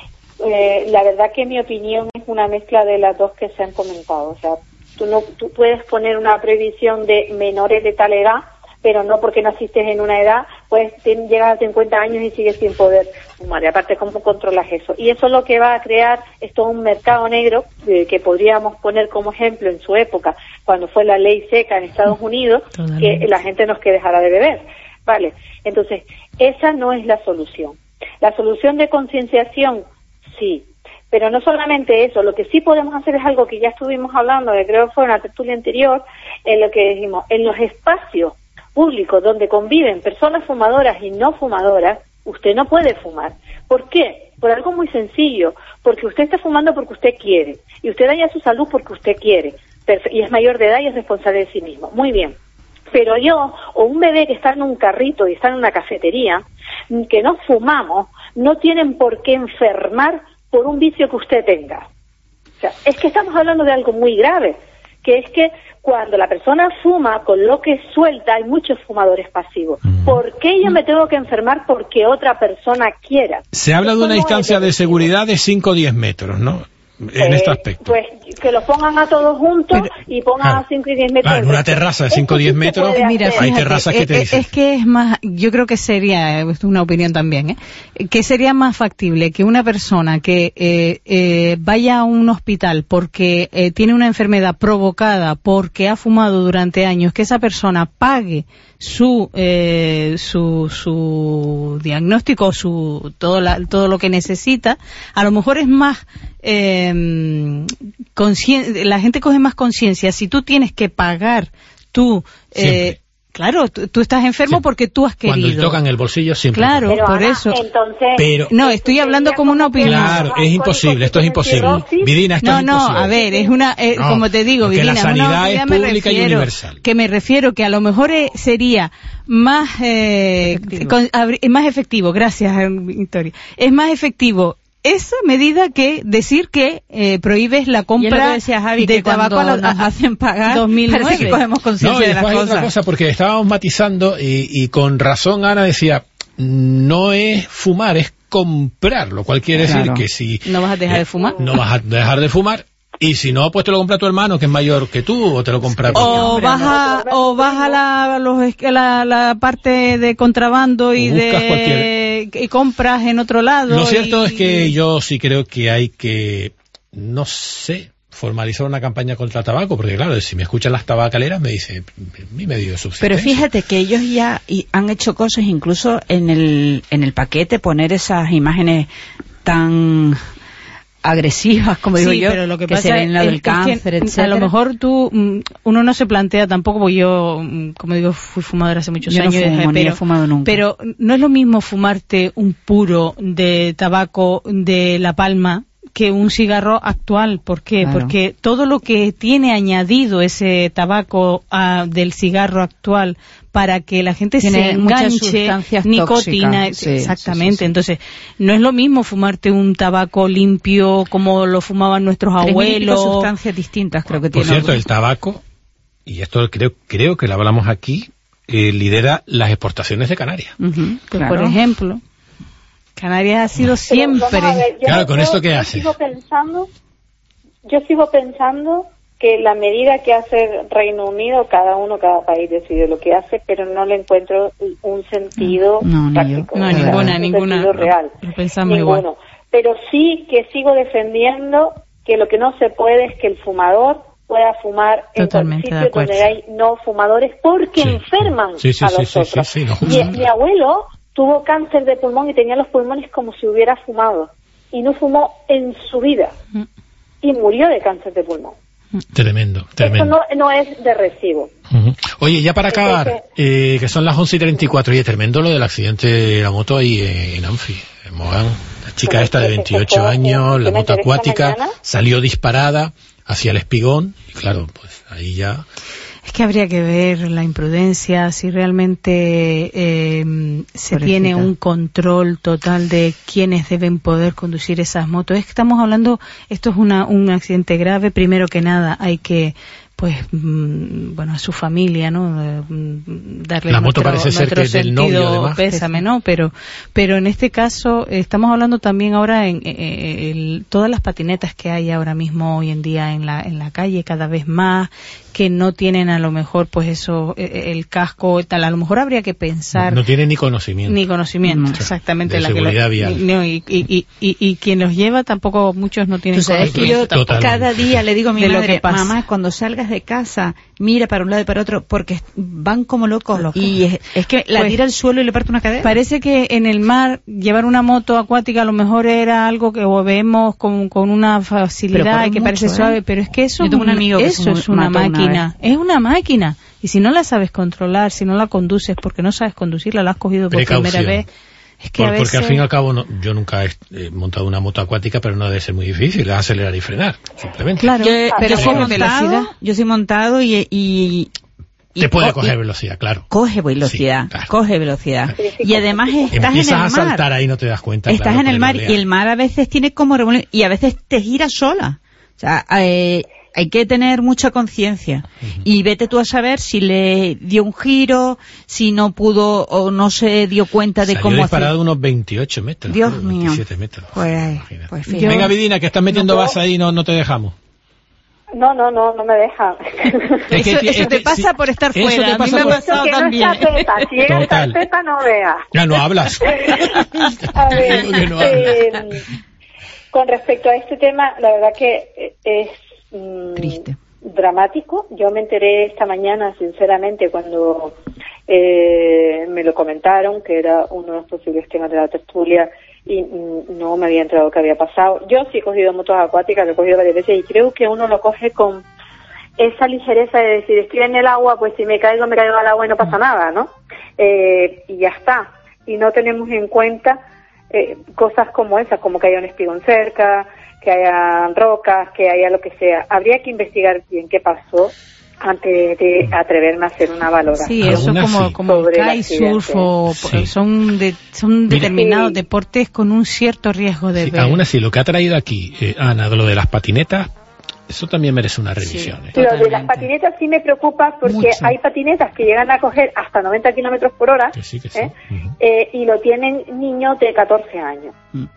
la verdad que mi opinión es una mezcla de las dos que se han comentado. O sea, tú puedes poner una prohibición de menores de tal edad, pero no porque naciste en una edad, pues llegas a 50 años y sigues sin poder fumar. Y aparte, ¿cómo controlas eso? Y eso lo que va a crear es todo un mercado negro que podríamos poner como ejemplo en su época, cuando fue la ley seca en Estados Unidos, que la gente no es que dejara de beber. Vale, entonces, esa no es la solución. La solución de concienciación, sí. Pero no solamente eso, lo que sí podemos hacer es algo que ya estuvimos hablando, que creo que fue en la tertulia anterior, en lo que dijimos, en los espacios públicos donde conviven personas fumadoras y no fumadoras, usted no puede fumar. ¿Por qué? Por algo muy sencillo, porque usted está fumando porque usted quiere, y usted daña su salud porque usted quiere, y es mayor de edad y es responsable de sí mismo. Muy bien. Pero yo, o un bebé que está en un carrito y está en una cafetería, que no fumamos, no tienen por qué enfermar por un vicio que usted tenga. O sea, es que estamos hablando de algo muy grave, que es que cuando la persona fuma, con lo que suelta, hay muchos fumadores pasivos. ¿Por qué yo me tengo que enfermar porque otra persona quiera? Se habla de una distancia de seguridad de 5 o 10 metros, ¿no? En este aspecto. Pues que los pongan a todos juntos y pongan a 5 y 10 metros. En una terraza de 5 o 10 metros, mira, hay terrazas que te dicen. Es que es más, yo creo que sería, es una opinión también, que sería más factible que una persona que vaya a un hospital porque tiene una enfermedad provocada porque ha fumado durante años, que esa persona pague su diagnóstico, todo lo que necesita. A lo mejor es más la gente coge más conciencia si tú tienes que pagar tú claro, tú estás enfermo porque tú has querido. Cuando le tocan el bolsillo siempre. Claro, pero por eso. Entonces, no, estoy hablando como una opinión. Claro, es imposible, esto es imposible. Vidina, esto es imposible. A ver, es una, como te digo, Vidina, la sanidad es pública y universal. Que me refiero que a lo mejor sería más más efectivo, gracias, Victoria. Es más efectivo esa medida que decir que prohíbes la compra de tabaco hacen pagar 2009. Parece que cogemos conciencia de las cosas. Otra cosa, porque estábamos matizando y con razón Ana decía, no es fumar, es comprar, lo cual quiere decir que si no vas a dejar de fumar, no vas a dejar de fumar. Y si no, pues te lo compra tu hermano, que es mayor que tú, o te lo compra o vas a la parte de contrabando y compras en otro lado. Lo cierto es que yo sí creo que hay que, no sé, formalizar una campaña contra el tabaco, porque claro, si me escuchan las tabacaleras me dicen, mi medio de subsistencia. Pero fíjate que ellos ya han hecho cosas, incluso en el paquete, poner esas imágenes tan agresivas, como digo yo, pero lo que pasa se ven la del cáncer, etcétera. A lo mejor uno no se plantea tampoco, porque yo, como digo, fui fumadora hace muchos años, ni he fumado nunca. Pero no es lo mismo fumarte un puro de tabaco de La Palma que un cigarro actual. ¿Por qué? Claro. Porque todo lo que tiene añadido ese tabaco del cigarro actual para que la gente se enganche, nicotina, exactamente. Sí. Entonces, no es lo mismo fumarte un tabaco limpio como lo fumaban nuestros abuelos. Sustancias distintas, creo que tiene. Por cierto, el tabaco, y esto creo que lo hablamos aquí, lidera las exportaciones de Canarias. Claro. Por ejemplo, Canarias ha sido siempre. Claro, con esto ¿qué hace? Yo sigo pensando que la medida que hace Reino Unido, cada país decide lo que hace, pero no le encuentro un sentido práctico. No, ninguna. Sentido real. Lo pensamos igual. Pero sí que sigo defendiendo que lo que no se puede es que el fumador pueda fumar en sitios donde hay no fumadores porque enferman a los otros. Mi abuelo tuvo cáncer de pulmón y tenía los pulmones como si hubiera fumado. Y no fumó en su vida. Y murió de cáncer de pulmón. Tremendo. Eso no es de recibo. Oye, ya para acabar, que son las 11:34, y es tremendo lo del accidente de la moto ahí en Anfi, en Mogán. La chica esta de 28 años, la moto acuática, salió disparada hacia el espigón y claro, pues ahí ya... Es que habría que ver la imprudencia, si realmente se tiene un control total de quiénes deben poder conducir esas motos. Es que estamos hablando, esto es un accidente grave, primero que nada hay que... pues bueno, a su familia, ¿no? Darle la moto parece ser que es del novio, además. Pésame, ¿no? Pero en este caso estamos hablando también ahora en todas las patinetas que hay ahora mismo hoy en día en la calle, cada vez más, que no tienen a lo mejor pues eso, el casco tal, a lo mejor habría que pensar. No tienen ni conocimiento. Exactamente. De seguridad vial. No, y quien los lleva tampoco, muchos no tienen conocimiento. Yo cada día le digo a mi madre, mamá, cuando salgas de casa, mira para un lado y para otro, porque van como locos. Y es que la tira al suelo y le parte una cadera. Parece que en el mar llevar una moto acuática a lo mejor era algo que vemos con una facilidad y que parece suave, pero es que eso es una máquina. Es una máquina. Y si no la sabes controlar, si no la conduces porque no sabes conducirla, la has cogido por primera vez. Es que porque al fin y al cabo yo nunca he montado una moto acuática, pero no debe ser muy difícil, es acelerar y frenar, simplemente. Claro, pero yo soy montado y te puede coger velocidad, claro. Coge velocidad, sí, claro. Coge velocidad. Y además estás en el mar. Empiezas a saltar ahí, no te das cuenta. Estás en el mar y el mar a veces tiene como y a veces te gira sola. O sea, hay que tener mucha conciencia. Y vete tú a saber si le dio un giro, si no pudo o no se dio cuenta de cómo hacer. Disparado unos 28 metros. Dios mío. 27 metros. Pues venga, Vidina, que estás metiendo base ahí, no te dejamos. No me deja. Eso te pasa por estar fuera. A mí me ha pasado también. Si llega esta tarjeta, no veas. Ya no hablas. A ver, con respecto a este tema, la verdad que es triste, dramático. Yo me enteré esta mañana, sinceramente, cuando me lo comentaron, que era uno de los posibles temas de la tertulia, y no me había enterado que había pasado. Yo sí he cogido motos acuáticas, lo he cogido varias veces, y creo que uno lo coge con esa ligereza de decir, estoy en el agua, pues si me caigo al agua y no pasa nada, ¿no? Y ya está. Y no tenemos en cuenta cosas como esas, como que haya un espigón cerca, que haya rocas, que haya lo que sea. Habría que investigar bien qué pasó antes de atreverme a hacer una valoración. Sí, eso como kitesurf son determinados deportes con un cierto riesgo de ver. Aún así, lo que ha traído aquí, Ana, lo de las patinetas, eso también merece una revisión. Sí, lo de las patinetas sí me preocupa porque hay patinetas que llegan a coger hasta 90 kilómetros por hora, y lo tienen niños de 14 años.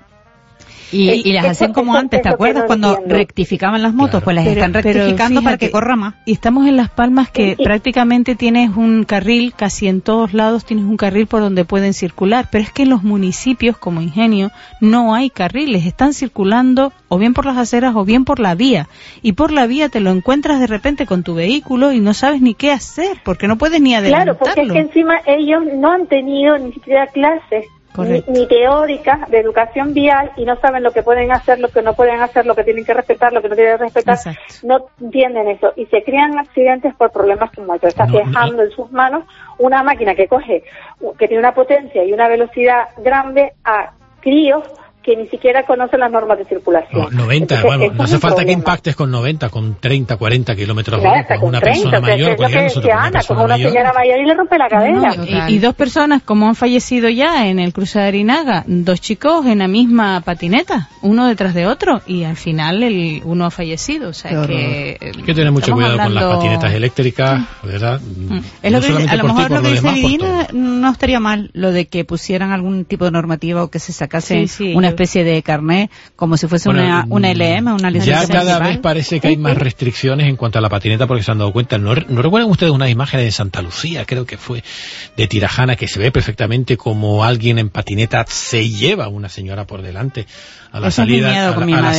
Y las hacen como antes, ¿te acuerdas? Cuando rectificaban las motos, pues las están rectificando para que corra más. Y estamos en Las Palmas que prácticamente tienes un carril, casi en todos lados tienes un carril por donde pueden circular, pero es que en los municipios como Ingenio no hay carriles, están circulando o bien por las aceras o bien por la vía. Y por la vía te lo encuentras de repente con tu vehículo y no sabes ni qué hacer, porque no puedes ni adelantarlo. Claro, porque es que encima ellos no han tenido ni siquiera clases ni teóricas de educación vial y no saben lo que pueden hacer, lo que no pueden hacer, lo que tienen que respetar, lo que no tienen que respetar. Exacto. No entienden eso y se crean accidentes por problemas como estos. Estás dejando en sus manos una máquina que tiene una potencia y una velocidad grande a críos que ni siquiera conocen las normas de circulación. 90, entonces, bueno, no hace falta que impactes con 90, con 30, 40 kilómetros por hora, con una 30, persona mayor, como una señora mayor y le rompe la cadera. Y dos personas, como han fallecido ya en el cruce de Arinaga, dos chicos en la misma patineta, uno detrás de otro, y al final uno ha fallecido. O sea que hay que tener mucho cuidado con las patinetas eléctricas, ¿verdad? Es lo que, a lo mejor lo que dice Vidina no estaría mal, lo de que pusieran algún tipo de normativa o que se sacase una especie de carnet, como si fuese una LM, una licencia ya cada municipal. vez parece que hay más restricciones en cuanto a la patineta, porque se han dado cuenta. ¿No recuerdan ustedes unas imágenes de Santa Lucía, creo que fue, de Tirajana, que se ve perfectamente como alguien en patineta se lleva a una señora por delante a la salida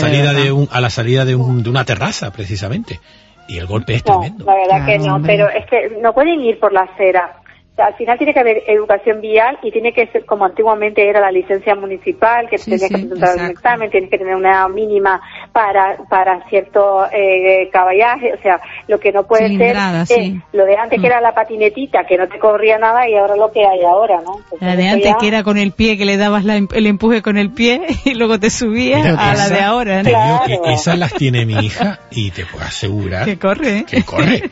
de una terraza, precisamente? Y el golpe es tremendo. La verdad que no, pero es que no pueden ir por la acera al final tiene que haber educación vial y tiene que ser como antiguamente era la licencia municipal, que tenías que presentar un examen, tienes que tener una mínima para cierto caballaje, o sea, lo que no puede ser lo de antes que era la patinetita, que no te corría nada, y ahora lo que hay ahora, ¿no? Pues la de antes que era con el pie, que le dabas el empuje con el pie y luego te subías. Mira, a la de ahora, ¿no? Claro. Esas las tiene mi hija y te puedo asegurar que corre, ¿eh? Que corre.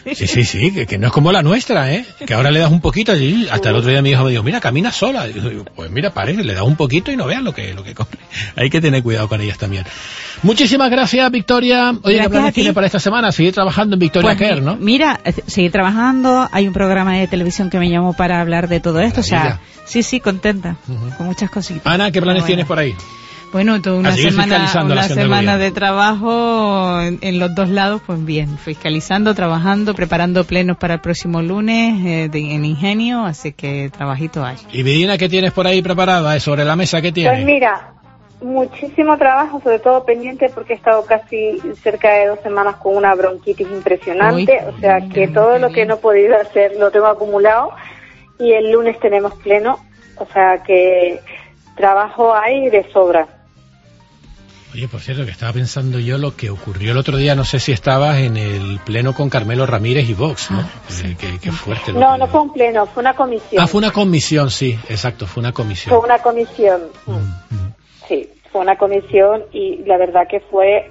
Sí, que no es como la nuestra, ¿eh? Que ahora le das un poquito y hasta el otro día mi hijo me dijo, mira, camina sola. Y yo, pues mira, parece, le das un poquito y no veas lo que corre. Hay que tener cuidado con ellas también. Muchísimas gracias, Victoria. Oye, ¿qué planes tiene para esta semana? Seguir trabajando en Victoria Care, ¿no? Mira, seguir trabajando. Hay un programa de televisión que me llamó para hablar de todo esto. Maravilla. O sea, sí, contenta. Con muchas cositas. Ana, ¿qué planes tienes por ahí? Bueno, toda una semana de trabajo en los dos lados, pues bien, fiscalizando, trabajando, preparando plenos para el próximo lunes en Ingenio, así que trabajito hay. ¿Y Virginia, qué tienes por ahí preparada? ¿Sobre la mesa qué tienes? Pues mira, muchísimo trabajo, sobre todo pendiente porque he estado casi cerca de 2 semanas con una bronquitis impresionante, o sea que todo lo que no he podido hacer lo tengo acumulado y el lunes tenemos pleno, o sea que trabajo hay de sobra. Oye, por cierto, que estaba pensando yo lo que ocurrió el otro día, no sé si estabas en el pleno con Carmelo Ramírez y Vox, ¿no? Qué fuerte. No fue un pleno, fue una comisión. Ah, fue una comisión, sí, exacto, fue una comisión. Fue una comisión, sí, fue una comisión y la verdad que fue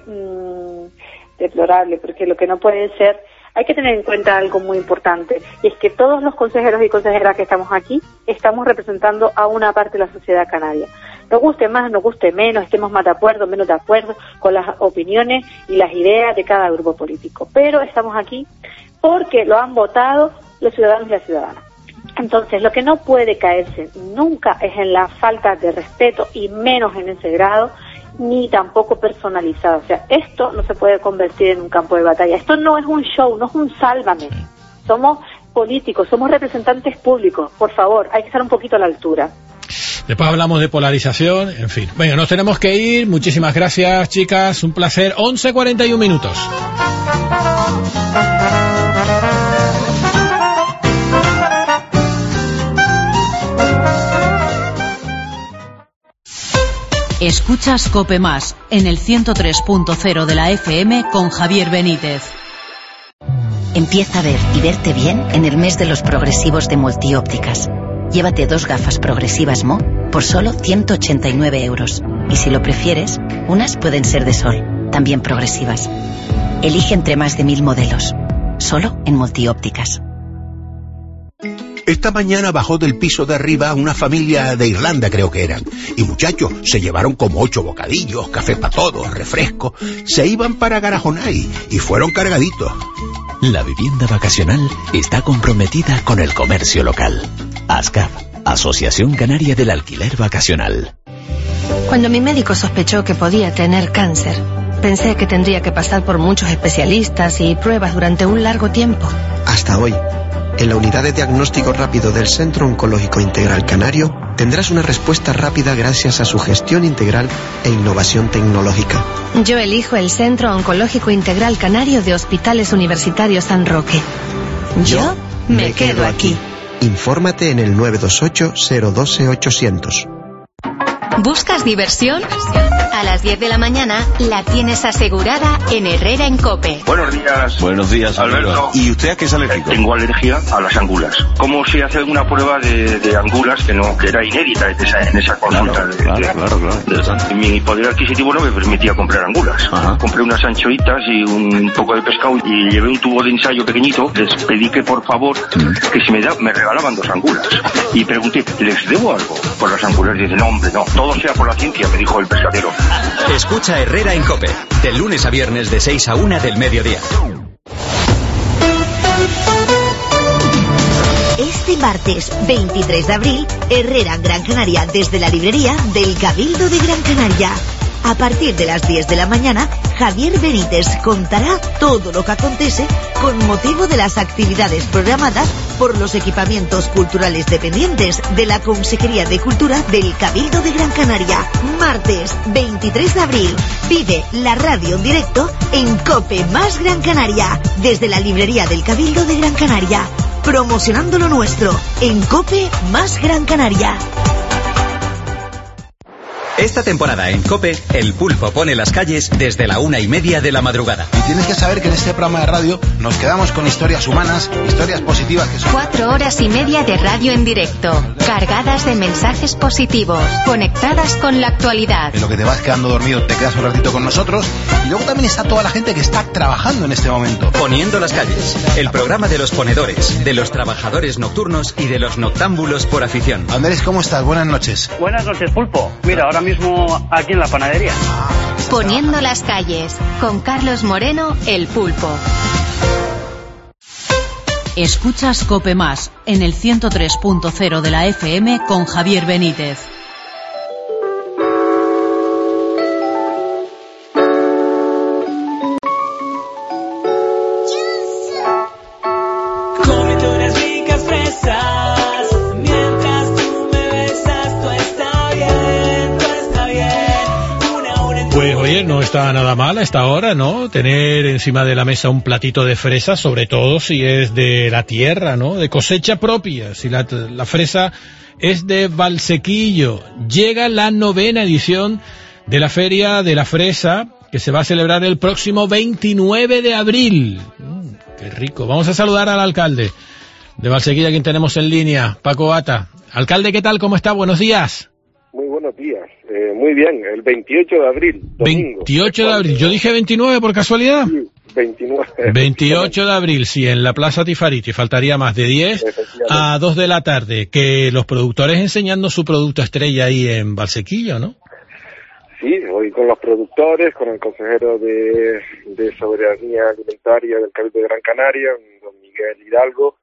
deplorable, porque lo que no puede ser, hay que tener en cuenta algo muy importante, y es que todos los consejeros y consejeras que estamos aquí, estamos representando a una parte de la sociedad canaria. Nos guste más, nos guste menos, estemos más de acuerdo, menos de acuerdo con las opiniones y las ideas de cada grupo político. Pero estamos aquí porque lo han votado los ciudadanos y las ciudadanas. Entonces, lo que no puede caerse nunca es en la falta de respeto, y menos en ese grado, ni tampoco personalizado. O sea, esto no se puede convertir en un campo de batalla. Esto no es un show, no es un sálvame. Somos políticos, somos representantes públicos. Por favor, hay que estar un poquito a la altura. Después hablamos de polarización, en fin. Venga, nos tenemos que ir. Muchísimas gracias, chicas. Un placer. 11:41 minutos. Escuchas COPE Más en el 103.0 de la FM con Javier Benítez. Empieza a ver y verte bien en el mes de los progresivos de Multiópticas. Llévate 2 gafas progresivas Mo por solo 189 euros. Y si lo prefieres, unas pueden ser de sol, también progresivas. Elige entre más de 1000 modelos. Solo en Multiópticas. Esta mañana bajó del piso de arriba una familia de Irlanda, creo que eran. Y muchachos, se llevaron como 8 bocadillos, café para todos, refresco. Se iban para Garajonay y fueron cargaditos. La vivienda vacacional está comprometida con el comercio local. ASCAP, Asociación Canaria del Alquiler Vacacional. Cuando mi médico sospechó que podía tener cáncer, pensé que tendría que pasar por muchos especialistas y pruebas durante un largo tiempo. Hasta hoy, en la unidad de diagnóstico rápido del Centro Oncológico Integral Canario, tendrás una respuesta rápida gracias a su gestión integral e innovación tecnológica. Yo elijo el Centro Oncológico Integral Canario de Hospitales Universitarios San Roque. Yo me quedo aquí. Infórmate en el 928-012-800. ¿Buscas diversión? A las 10 de la mañana la tienes asegurada en Herrera en COPE. Buenos días. Buenos días, Alberto. ¿Y usted a qué es alérgico? Tengo alergia a las angulas. ¿Cómo se hace una prueba de angulas que era inédita en esa consulta? Claro. Mi poder adquisitivo no me permitía comprar angulas. Ajá. Compré unas anchoitas y un poco de pescado y llevé un tubo de ensayo pequeñito. Les pedí que por favor que si me regalaban 2 angulas. Y pregunté, ¿les debo algo por las angulas? Y dice, no hombre, no. Todo sea por la ciencia, me dijo el pescadero. Escucha Herrera en COPE, de lunes a viernes de 6 a 1 del mediodía. Este martes 23 de abril, Herrera en Gran Canaria, desde la librería del Cabildo de Gran Canaria. A partir de las 10 de la mañana, Javier Benítez contará todo lo que acontece con motivo de las actividades programadas por los equipamientos culturales dependientes de la Consejería de Cultura del Cabildo de Gran Canaria. Martes 23 de abril, vive la radio en directo en COPE Más Gran Canaria, desde la librería del Cabildo de Gran Canaria. promocionando lo nuestro en COPE más Gran Canaria. Esta temporada en COPE, El Pulpo pone las calles desde la 1:30 de la madrugada. Y tienes que saber que en este programa de radio nos quedamos con historias humanas, historias positivas que son... 4 horas y media de radio en directo, cargadas de mensajes positivos, conectadas con la actualidad. En lo que te vas quedando dormido, te quedas un ratito con nosotros. Y luego también está toda la gente que está trabajando en este momento. Poniendo las calles, el programa de los ponedores, de los trabajadores nocturnos y de los noctámbulos por afición. Andrés, ¿cómo estás? Buenas noches. Buenas noches, Pulpo. Mira, ahora mismo aquí en la panadería. Poniendo las calles, con Carlos Moreno, El Pulpo. Escuchas COPE Más en el 103.0 de la FM con Javier Benítez. No está nada mal a esta hora, ¿no? Tener encima de la mesa un platito de fresas, sobre todo si es de la tierra, ¿no? De cosecha propia. Si la fresa es de Valsequillo. Llega la 9ª edición de la Feria de la Fresa, que se va a celebrar el próximo 29 de abril. ¡Qué rico! Vamos a saludar al alcalde de Valsequillo, a quien tenemos en línea, Paco Ata. Alcalde, ¿qué tal? ¿Cómo está? Buenos días. Muy buenos días. Muy bien, el 28 de abril, domingo. 28 de abril, yo dije 29 por casualidad. Sí, 29. 28 de abril, sí, en la Plaza Tifariti, faltaría más de 10 a 2 de la tarde, que los productores enseñando su producto estrella ahí en Valsequillo, ¿no? Sí, hoy con los productores, con el consejero de Soberanía Alimentaria del Cabildo de Gran Canaria, don Miguel Hidalgo,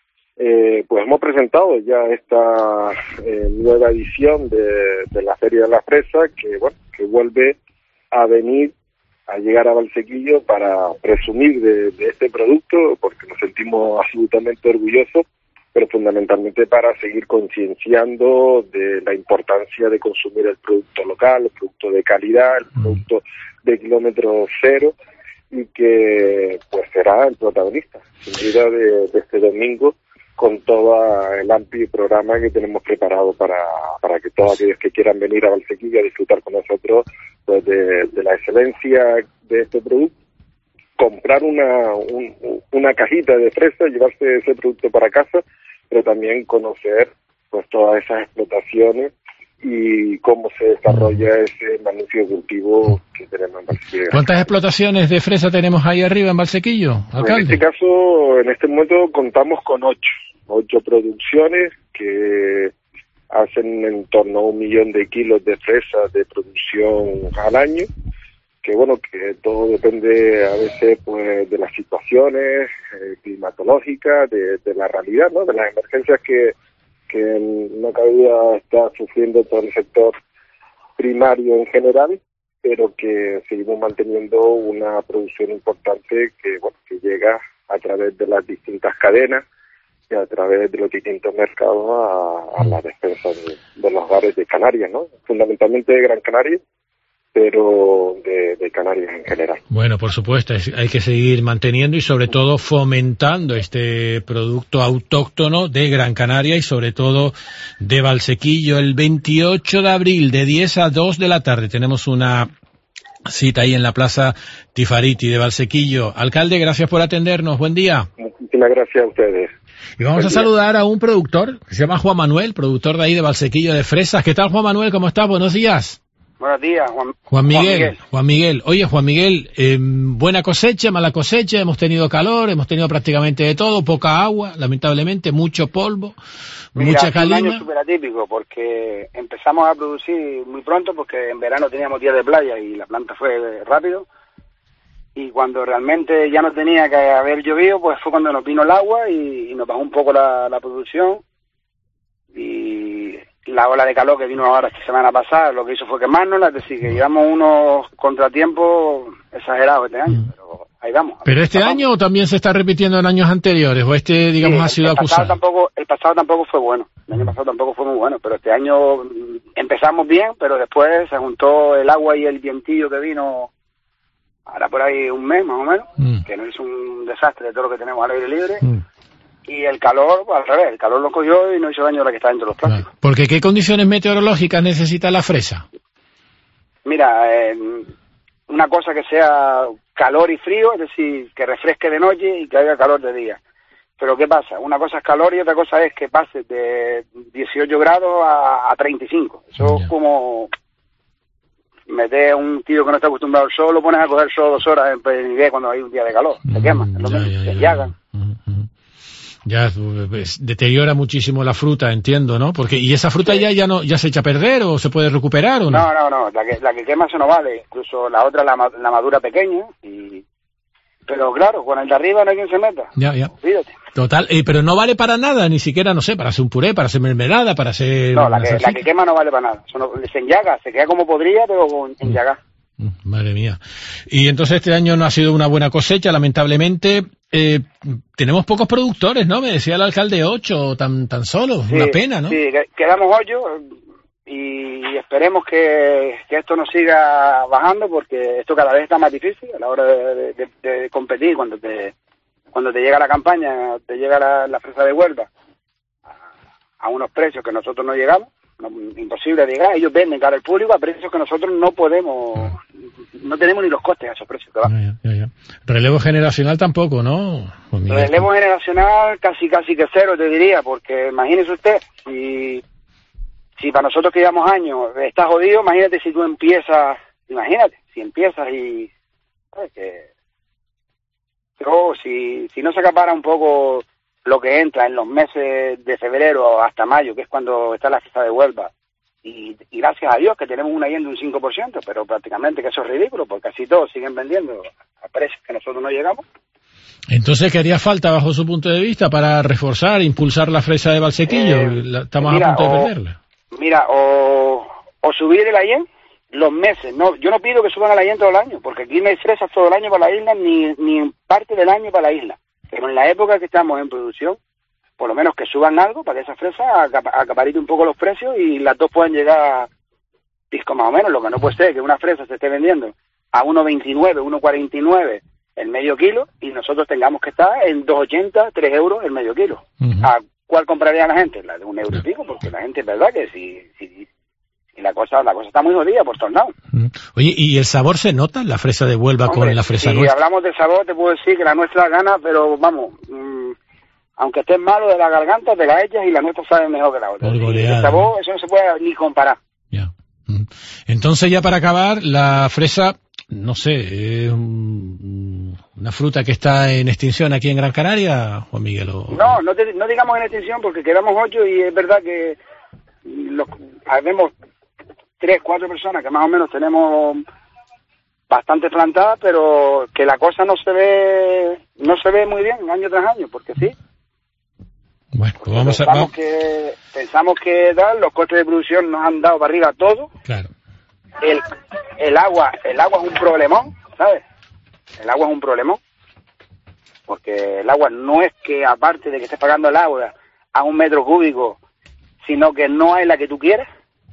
pues hemos presentado ya esta nueva edición de la Feria de la Fresa, que vuelve a llegar a Valsequillo para presumir de este producto, porque nos sentimos absolutamente orgullosos, pero fundamentalmente para seguir concienciando de la importancia de consumir el producto local, el producto de calidad, el producto de kilómetro cero, y que pues será el protagonista, sin duda, de este domingo, con todo el amplio programa que tenemos preparado para que todos aquellos que quieran venir a Valsequillo a disfrutar con nosotros pues de la excelencia de este producto, comprar una cajita de fresa, llevarse ese producto para casa, pero también conocer pues todas esas explotaciones y cómo se desarrolla ese magnífico cultivo que tenemos en Valsequillo. ¿Cuántas explotaciones de fresa tenemos ahí arriba en Valsequillo, alcalde? En este caso, en este momento contamos con 8 producciones que hacen en torno a 1 millón de kilos de fresa de producción al año, que todo depende a veces pues de las situaciones climatológicas, de la realidad, ¿no? De las emergencias que no cabe duda está sufriendo todo el sector primario en general, pero que seguimos manteniendo una producción importante que llega a través de las distintas cadenas y a través de los distintos mercados a la despensa de los hogares de Canarias, ¿no? Fundamentalmente de Gran Canaria, pero de Canarias en general. Bueno, por supuesto, hay que seguir manteniendo y sobre todo fomentando este producto autóctono de Gran Canaria y sobre todo de Valsequillo. El 28 de abril de 10 a 2 de la tarde tenemos una cita ahí en la Plaza Tifariti de Valsequillo. Alcalde, gracias por atendernos. Buen día. Muchísimas gracias a ustedes. Y vamos a saludar a un productor que se llama Juan Manuel, productor de ahí de Valsequillo de fresas. ¿Qué tal, Juan Manuel? ¿Cómo estás? Buenos días. Buenos días, Juan Miguel. Oye, Juan Miguel, buena cosecha, mala cosecha, hemos tenido calor, hemos tenido prácticamente de todo, poca agua, lamentablemente, mucho polvo, mucha calima. Un año súper atípico, porque empezamos a producir muy pronto, porque en verano teníamos días de playa y la planta fue rápido, y cuando realmente ya no tenía que haber llovido, pues fue cuando nos vino el agua y nos bajó un poco la producción, y la ola de calor que vino ahora esta semana pasada lo que hizo fue quemárnosla, es decir, que llevamos unos contratiempos exagerados este año, pero ahí vamos. ¿Pero este año también se está repitiendo en años anteriores, o digamos, ha sido acusado? El pasado tampoco fue bueno, el año pasado tampoco fue muy bueno, pero este año empezamos bien, pero después se juntó el agua y el vientillo que vino, ahora por ahí un mes más o menos, que no es un desastre de todo lo que tenemos al aire libre, Y el calor, pues, al revés, el calor lo cogió y no hizo daño a la que está dentro de los plásticos. Porque ¿qué condiciones meteorológicas necesita la fresa? Mira, una cosa que sea calor y frío, es decir, que refresque de noche y que haya calor de día. Pero ¿qué pasa? Una cosa es calor y otra cosa es que pase de 18 grados a 35. Eso es como meter a un tío que no está acostumbrado al sol, lo pones a coger sol 2 horas en Penidé cuando hay un día de calor. Se quema, es lo mismo, se llagan. Ya deteriora muchísimo la fruta, entiendo, ¿no? Porque y esa fruta ya se echa a perder o se puede recuperar o no. No, la que quema eso no vale, incluso la otra la madura pequeña pero claro, con el de arriba no hay quien se meta. Ya. Fíjate. Total, pero no vale para nada, ni siquiera, no sé, para hacer un puré, para hacer mermelada, para hacer... No, la que quema no vale para nada. Eso no, se enllaga, se queda como podría, pero con enllaga. Madre mía. Y entonces este año no ha sido una buena cosecha, lamentablemente. Tenemos pocos productores, ¿no? Me decía el alcalde 8, tan solo. Sí, una pena, ¿no? Sí, quedamos 8 y esperemos que esto no siga bajando, porque esto cada vez está más difícil a la hora de competir. Cuando te llega la campaña, te llega la fresa de Huelva a unos precios que nosotros no llegamos. No, imposible llegar, ellos venden cara al público a precios que nosotros no podemos, no tenemos ni los costes a esos precios que van. Ya. Relevo generacional tampoco, ¿no? Relevo generacional casi que cero, te diría, porque imagínese usted, si para nosotros que llevamos años está jodido, imagínate si tú empiezas, si empiezas y... ¿sabes? Si no se acapara un poco lo que entra en los meses de febrero hasta mayo, que es cuando está la fiesta de Huelva, y gracias a Dios que tenemos una yendo un 5%, pero prácticamente que eso es ridículo, porque casi todos siguen vendiendo a precios que nosotros no llegamos. Entonces, ¿qué haría falta bajo su punto de vista para reforzar, impulsar la fresa de Valsequillo? Estamos a punto de perderla. Mira, o subir el AYEN los meses. No, yo no pido que suban el AYEN todo el año, porque aquí no hay fresas todo el año para la isla, ni parte del año para la isla. Pero en la época que estamos en producción, por lo menos que suban algo para que esa fresa acaparite un poco los precios y las dos puedan llegar pisco más o menos. Lo que no puede ser que una fresa se esté vendiendo a 1,29, 1,49 el medio kilo y nosotros tengamos que estar en 2,80, 3 euros el medio kilo. ¿A cuál compraría la gente? La de 1 euro y pico, porque la gente es verdad que si la cosa está muy jodida por todos lados. Oye, ¿y el sabor se nota la fresa de Huelva con la fresa nuestra? Si hablamos de sabor, te puedo decir que la nuestra gana, pero vamos, aunque estés malo de la garganta, te la echas y la nuestra sabe mejor que la otra. El sabor, eso no se puede ni comparar. Ya. Entonces, ya para acabar, la fresa, no sé, es una fruta que está en extinción aquí en Gran Canaria, Juan Miguel. No digamos en extinción porque quedamos 8 y es verdad que habemos 3, 4 personas que más o menos tenemos bastante plantadas, pero que la cosa no se ve muy bien año tras año, porque sí. Bueno, pues pensamos que los costes de producción nos han dado para arriba todo. Claro. El agua es un problemón, ¿sabes? El agua es un problemón, porque el agua no es que, aparte de que estés pagando el agua a 1 metro cúbico, sino que no hay la que tú quieres.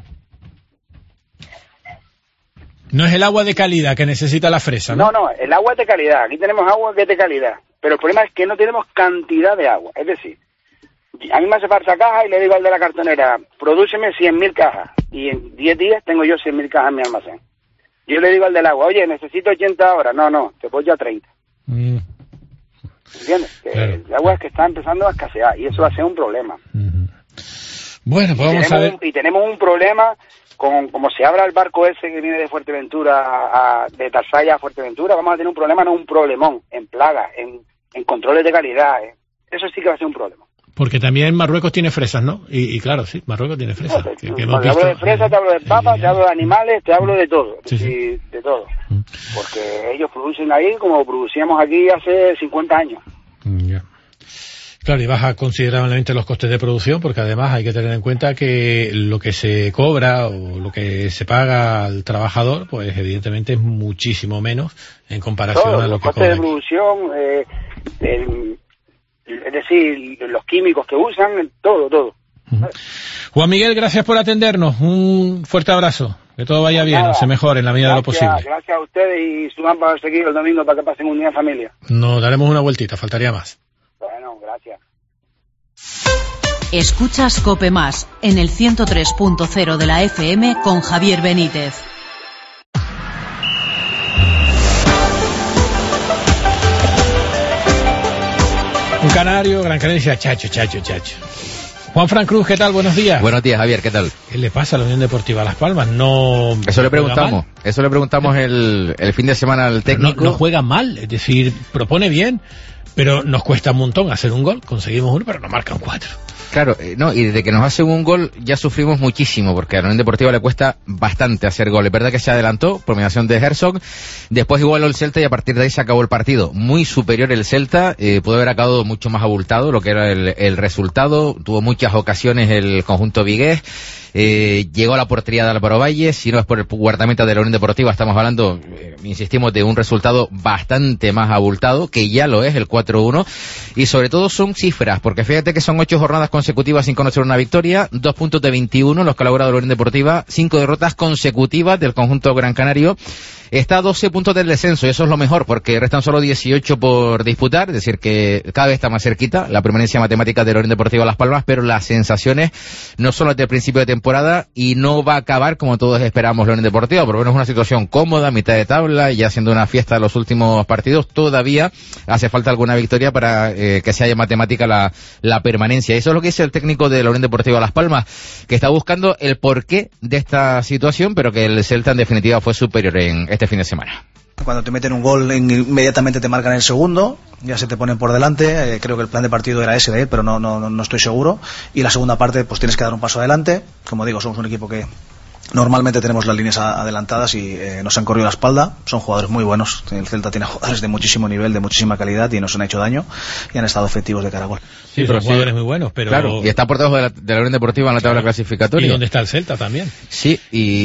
No es el agua de calidad que necesita la fresa, ¿no? No, el agua es de calidad. Aquí tenemos agua que es de calidad. Pero el problema es que no tenemos cantidad de agua. Es decir, a mí me hace falta caja y le digo al de la cartonera, prodúceme 100.000 cajas. Y en 10 días tengo yo 100.000 cajas en mi almacén. Yo le digo al del agua, oye, necesito 80 horas. No, te voy a 30. ¿Entiendes? Claro. El agua es que está empezando a escasear y eso va a ser un problema. Bueno, pues vamos a ver. Y tenemos un problema como se abra el barco ese que viene de Fuerteventura, de Tarsaya a Fuerteventura, vamos a tener un problema, no un problemón, en plagas, en controles de calidad. Eso sí que va a ser un problema. Porque también Marruecos tiene fresas, ¿no? Y claro, sí, Marruecos tiene fresas. Te hablo de fresas, te hablo de papas, te hablo de animales, te hablo de todo. Sí. De todo. Porque ellos producen ahí como producíamos aquí hace 50 años. Ya. Claro, y baja considerablemente los costes de producción, porque además hay que tener en cuenta que lo que se cobra o lo que se paga al trabajador, pues evidentemente es muchísimo menos en comparación a lo que cobra. Los costes de producción, es decir, los químicos que usan, todo. Juan Miguel, gracias por atendernos. Un fuerte abrazo. Que todo vaya bien, se mejore en la medida de lo posible. Gracias a ustedes y suban para seguir el domingo para que pasen un día en familia. Nos daremos una vueltita, faltaría más. Bueno, gracias. Escuchas COPE Más en el 103.0 de la FM con Javier Benítez. Un canario, gran canaria, chacho. Juan Fran Cruz, ¿qué tal? Buenos días. Buenos días, Javier, ¿qué tal? ¿Qué le pasa a la Unión Deportiva Las Palmas? No. Eso le preguntamos el fin de semana al técnico. No juega mal, es decir, propone bien, pero nos cuesta un montón hacer un gol. Conseguimos uno, pero nos marcan 4. Claro, no, y desde que nos hacen un gol ya sufrimos muchísimo, porque a la Unión Deportiva le cuesta bastante hacer gol. Es verdad que se adelantó por mediación de Herzog, después igualó el Celta y a partir de ahí se acabó el partido. Muy superior el Celta, pudo haber acabado mucho más abultado lo que era el resultado, tuvo muchas ocasiones el conjunto vigués. Llegó a la portería de Álvaro Valle, si no es por el guardameta de la Unión Deportiva, estamos hablando, insistimos, de un resultado bastante más abultado, que ya lo es, el 4-1, y sobre todo son cifras, porque fíjate que son 8 jornadas consecutivas sin conocer una victoria, 2 puntos de 21 los que ha logrado la Unión Deportiva, 5 derrotas consecutivas del conjunto gran canario. Está a 12 puntos del descenso, y eso es lo mejor, porque restan solo 18 por disputar, es decir, que cada vez está más cerquita la permanencia matemática de la Unión Deportiva Las Palmas, pero las sensaciones no son las del principio de temporada, y no va a acabar como todos esperamos la Unión Deportiva, por lo menos una situación cómoda, mitad de tabla, y ya haciendo una fiesta en los últimos partidos. Todavía hace falta alguna victoria para que se haya matemática la permanencia. Eso es lo que dice el técnico de la Unión Deportiva Las Palmas, que está buscando el porqué de esta situación, pero que el Celta en definitiva fue superior en este fin de semana. Cuando te meten un gol, inmediatamente te marcan el segundo, ya se te ponen por delante. Creo que el plan de partido era ese de él, pero no estoy seguro. Y la segunda parte, pues tienes que dar un paso adelante. Como digo, somos un equipo que normalmente tenemos las líneas adelantadas y nos han corrido la espalda. Son jugadores muy buenos. El Celta tiene jugadores de muchísimo nivel, de muchísima calidad, y nos han hecho daño y han estado efectivos de cara a gol. Sí, son jugadores muy buenos, pero... Claro, y está por debajo de la Unión Deportiva en la tabla clasificatoria. ¿Y dónde está el Celta también? Sí,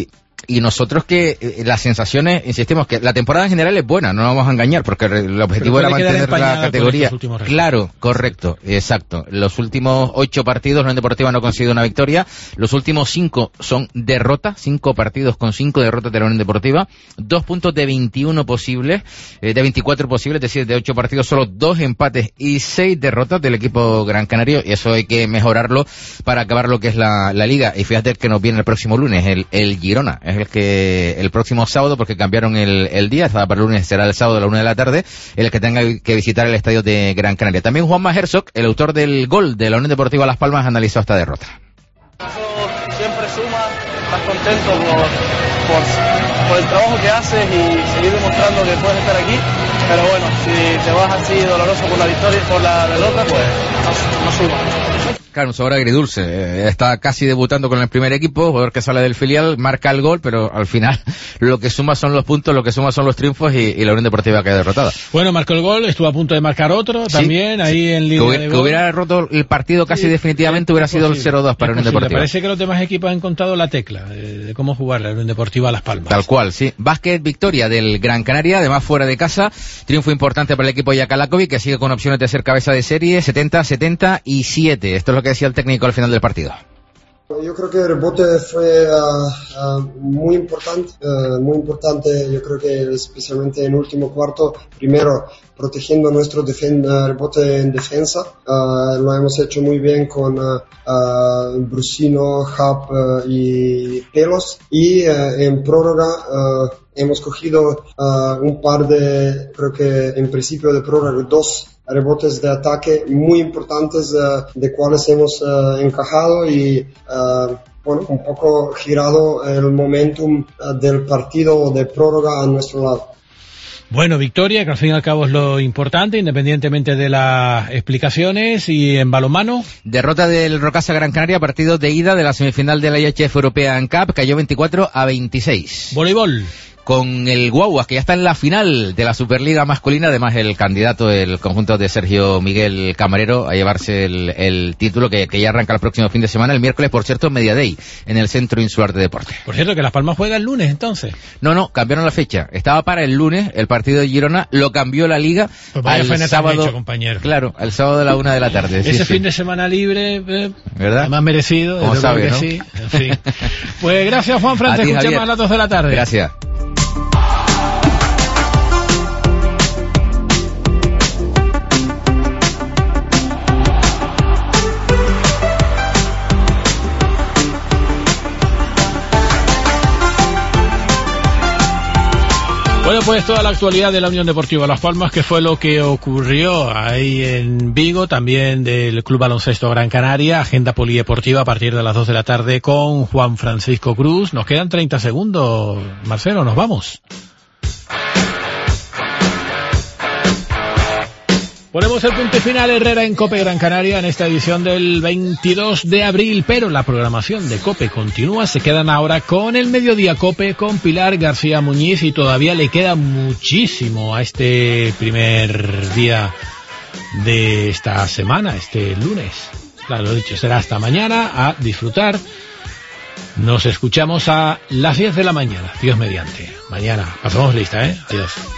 y nosotros que las sensaciones, insistimos que la temporada en general es buena, no nos vamos a engañar, porque el objetivo era mantener la categoría. Claro, correcto, exacto. Los últimos 8 partidos la Unión Deportiva no ha conseguido una victoria, los últimos 5 son derrotas, 5 partidos con 5 derrotas de la Unión Deportiva, 2 puntos de 21 posibles, de 24 posibles, es decir, de 8 partidos solo 2 empates y 6 derrotas del equipo gran canario, y eso hay que mejorarlo para acabar lo que es la liga. Y fíjate que nos viene el próximo lunes, el Girona, es el próximo sábado, porque cambiaron el día, estaba para el lunes, será el sábado a la 1 de la tarde, el que tenga que visitar el estadio de Gran Canaria. También Juanma Herzog, el autor del gol de la Unión Deportiva Las Palmas, analizó esta derrota. Eso siempre suma, estás contento por el trabajo que haces y seguir demostrando que puedes estar aquí, pero bueno, si te vas así doloroso por la victoria y por la derrota, pues no suma. Claro, un sabor agridulce. Está casi debutando con el primer equipo, jugador que sale del filial, marca el gol, pero al final lo que suma son los puntos, lo que suma son los triunfos, y la Unión Deportiva queda derrotada. Bueno, marcó el gol, estuvo a punto de marcar otro también, ahí en línea de gol. Que hubiera roto el partido casi definitivamente, hubiera sido el 0-2 para la Unión Deportiva. Parece que los demás equipos han encontrado la tecla de cómo jugar la Unión Deportiva a Las Palmas. Tal cual, sí. Básquet, victoria del Gran Canaria, además fuera de casa, triunfo importante para el equipo Yakalakovic, que sigue con opciones de ser cabeza de serie, 70-77. Esto es lo que decía el técnico al final del partido. Yo creo que el rebote fue muy importante, yo creo que especialmente en el último cuarto, primero protegiendo nuestro rebote en defensa, lo hemos hecho muy bien con Brusino, Hub y Pelos, y en prórroga hemos cogido un par de, creo que en principio de prórroga, 2 rebotes de ataque muy importantes, de cuales hemos encajado y un poco girado el momentum del partido o de prórroga a nuestro lado. Bueno, victoria, que al fin y al cabo es lo importante, independientemente de las explicaciones. Y en balonmano, derrota del Rocasa Gran Canaria, partido de ida de la semifinal de la IHF European Cup, cayó 24-26. Voleibol, con el Guaguas, que ya está en la final de la Superliga masculina, además el candidato, el conjunto de Sergio Miguel Camarero, a llevarse el título, que ya arranca el próximo fin de semana, el miércoles, por cierto, Media Day, en el Centro Insular de Deporte. Por cierto, que Las Palmas juega el lunes, entonces. No, cambiaron la fecha. Estaba para el lunes, el partido de Girona, lo cambió la Liga al sábado, hecho, compañero. Claro, al sábado a la 1 de la tarde. Ese fin de semana libre, ¿verdad? Más merecido. Como sabe, ¿no? Sí, en fin. Pues gracias, Juan Fran, te escuchamos a las 2 de la tarde. Gracias. Bueno, pues toda la actualidad de la Unión Deportiva Las Palmas, que fue lo que ocurrió ahí en Vigo, también del Club Baloncesto Gran Canaria, agenda polideportiva a partir de las 2 de la tarde con Juan Francisco Cruz. Nos quedan 30 segundos, Marcelo, nos vamos. Ponemos el punto final, Herrera en COPE Gran Canaria en esta edición del 22 de abril, pero la programación de COPE continúa. Se quedan ahora con el Mediodía COPE, con Pilar García Muñiz, y todavía le queda muchísimo a este primer día de esta semana, este lunes. Claro, lo dicho, será hasta mañana, a disfrutar. Nos escuchamos a las 10 de la mañana, Dios mediante. Mañana, pasamos lista, Adiós.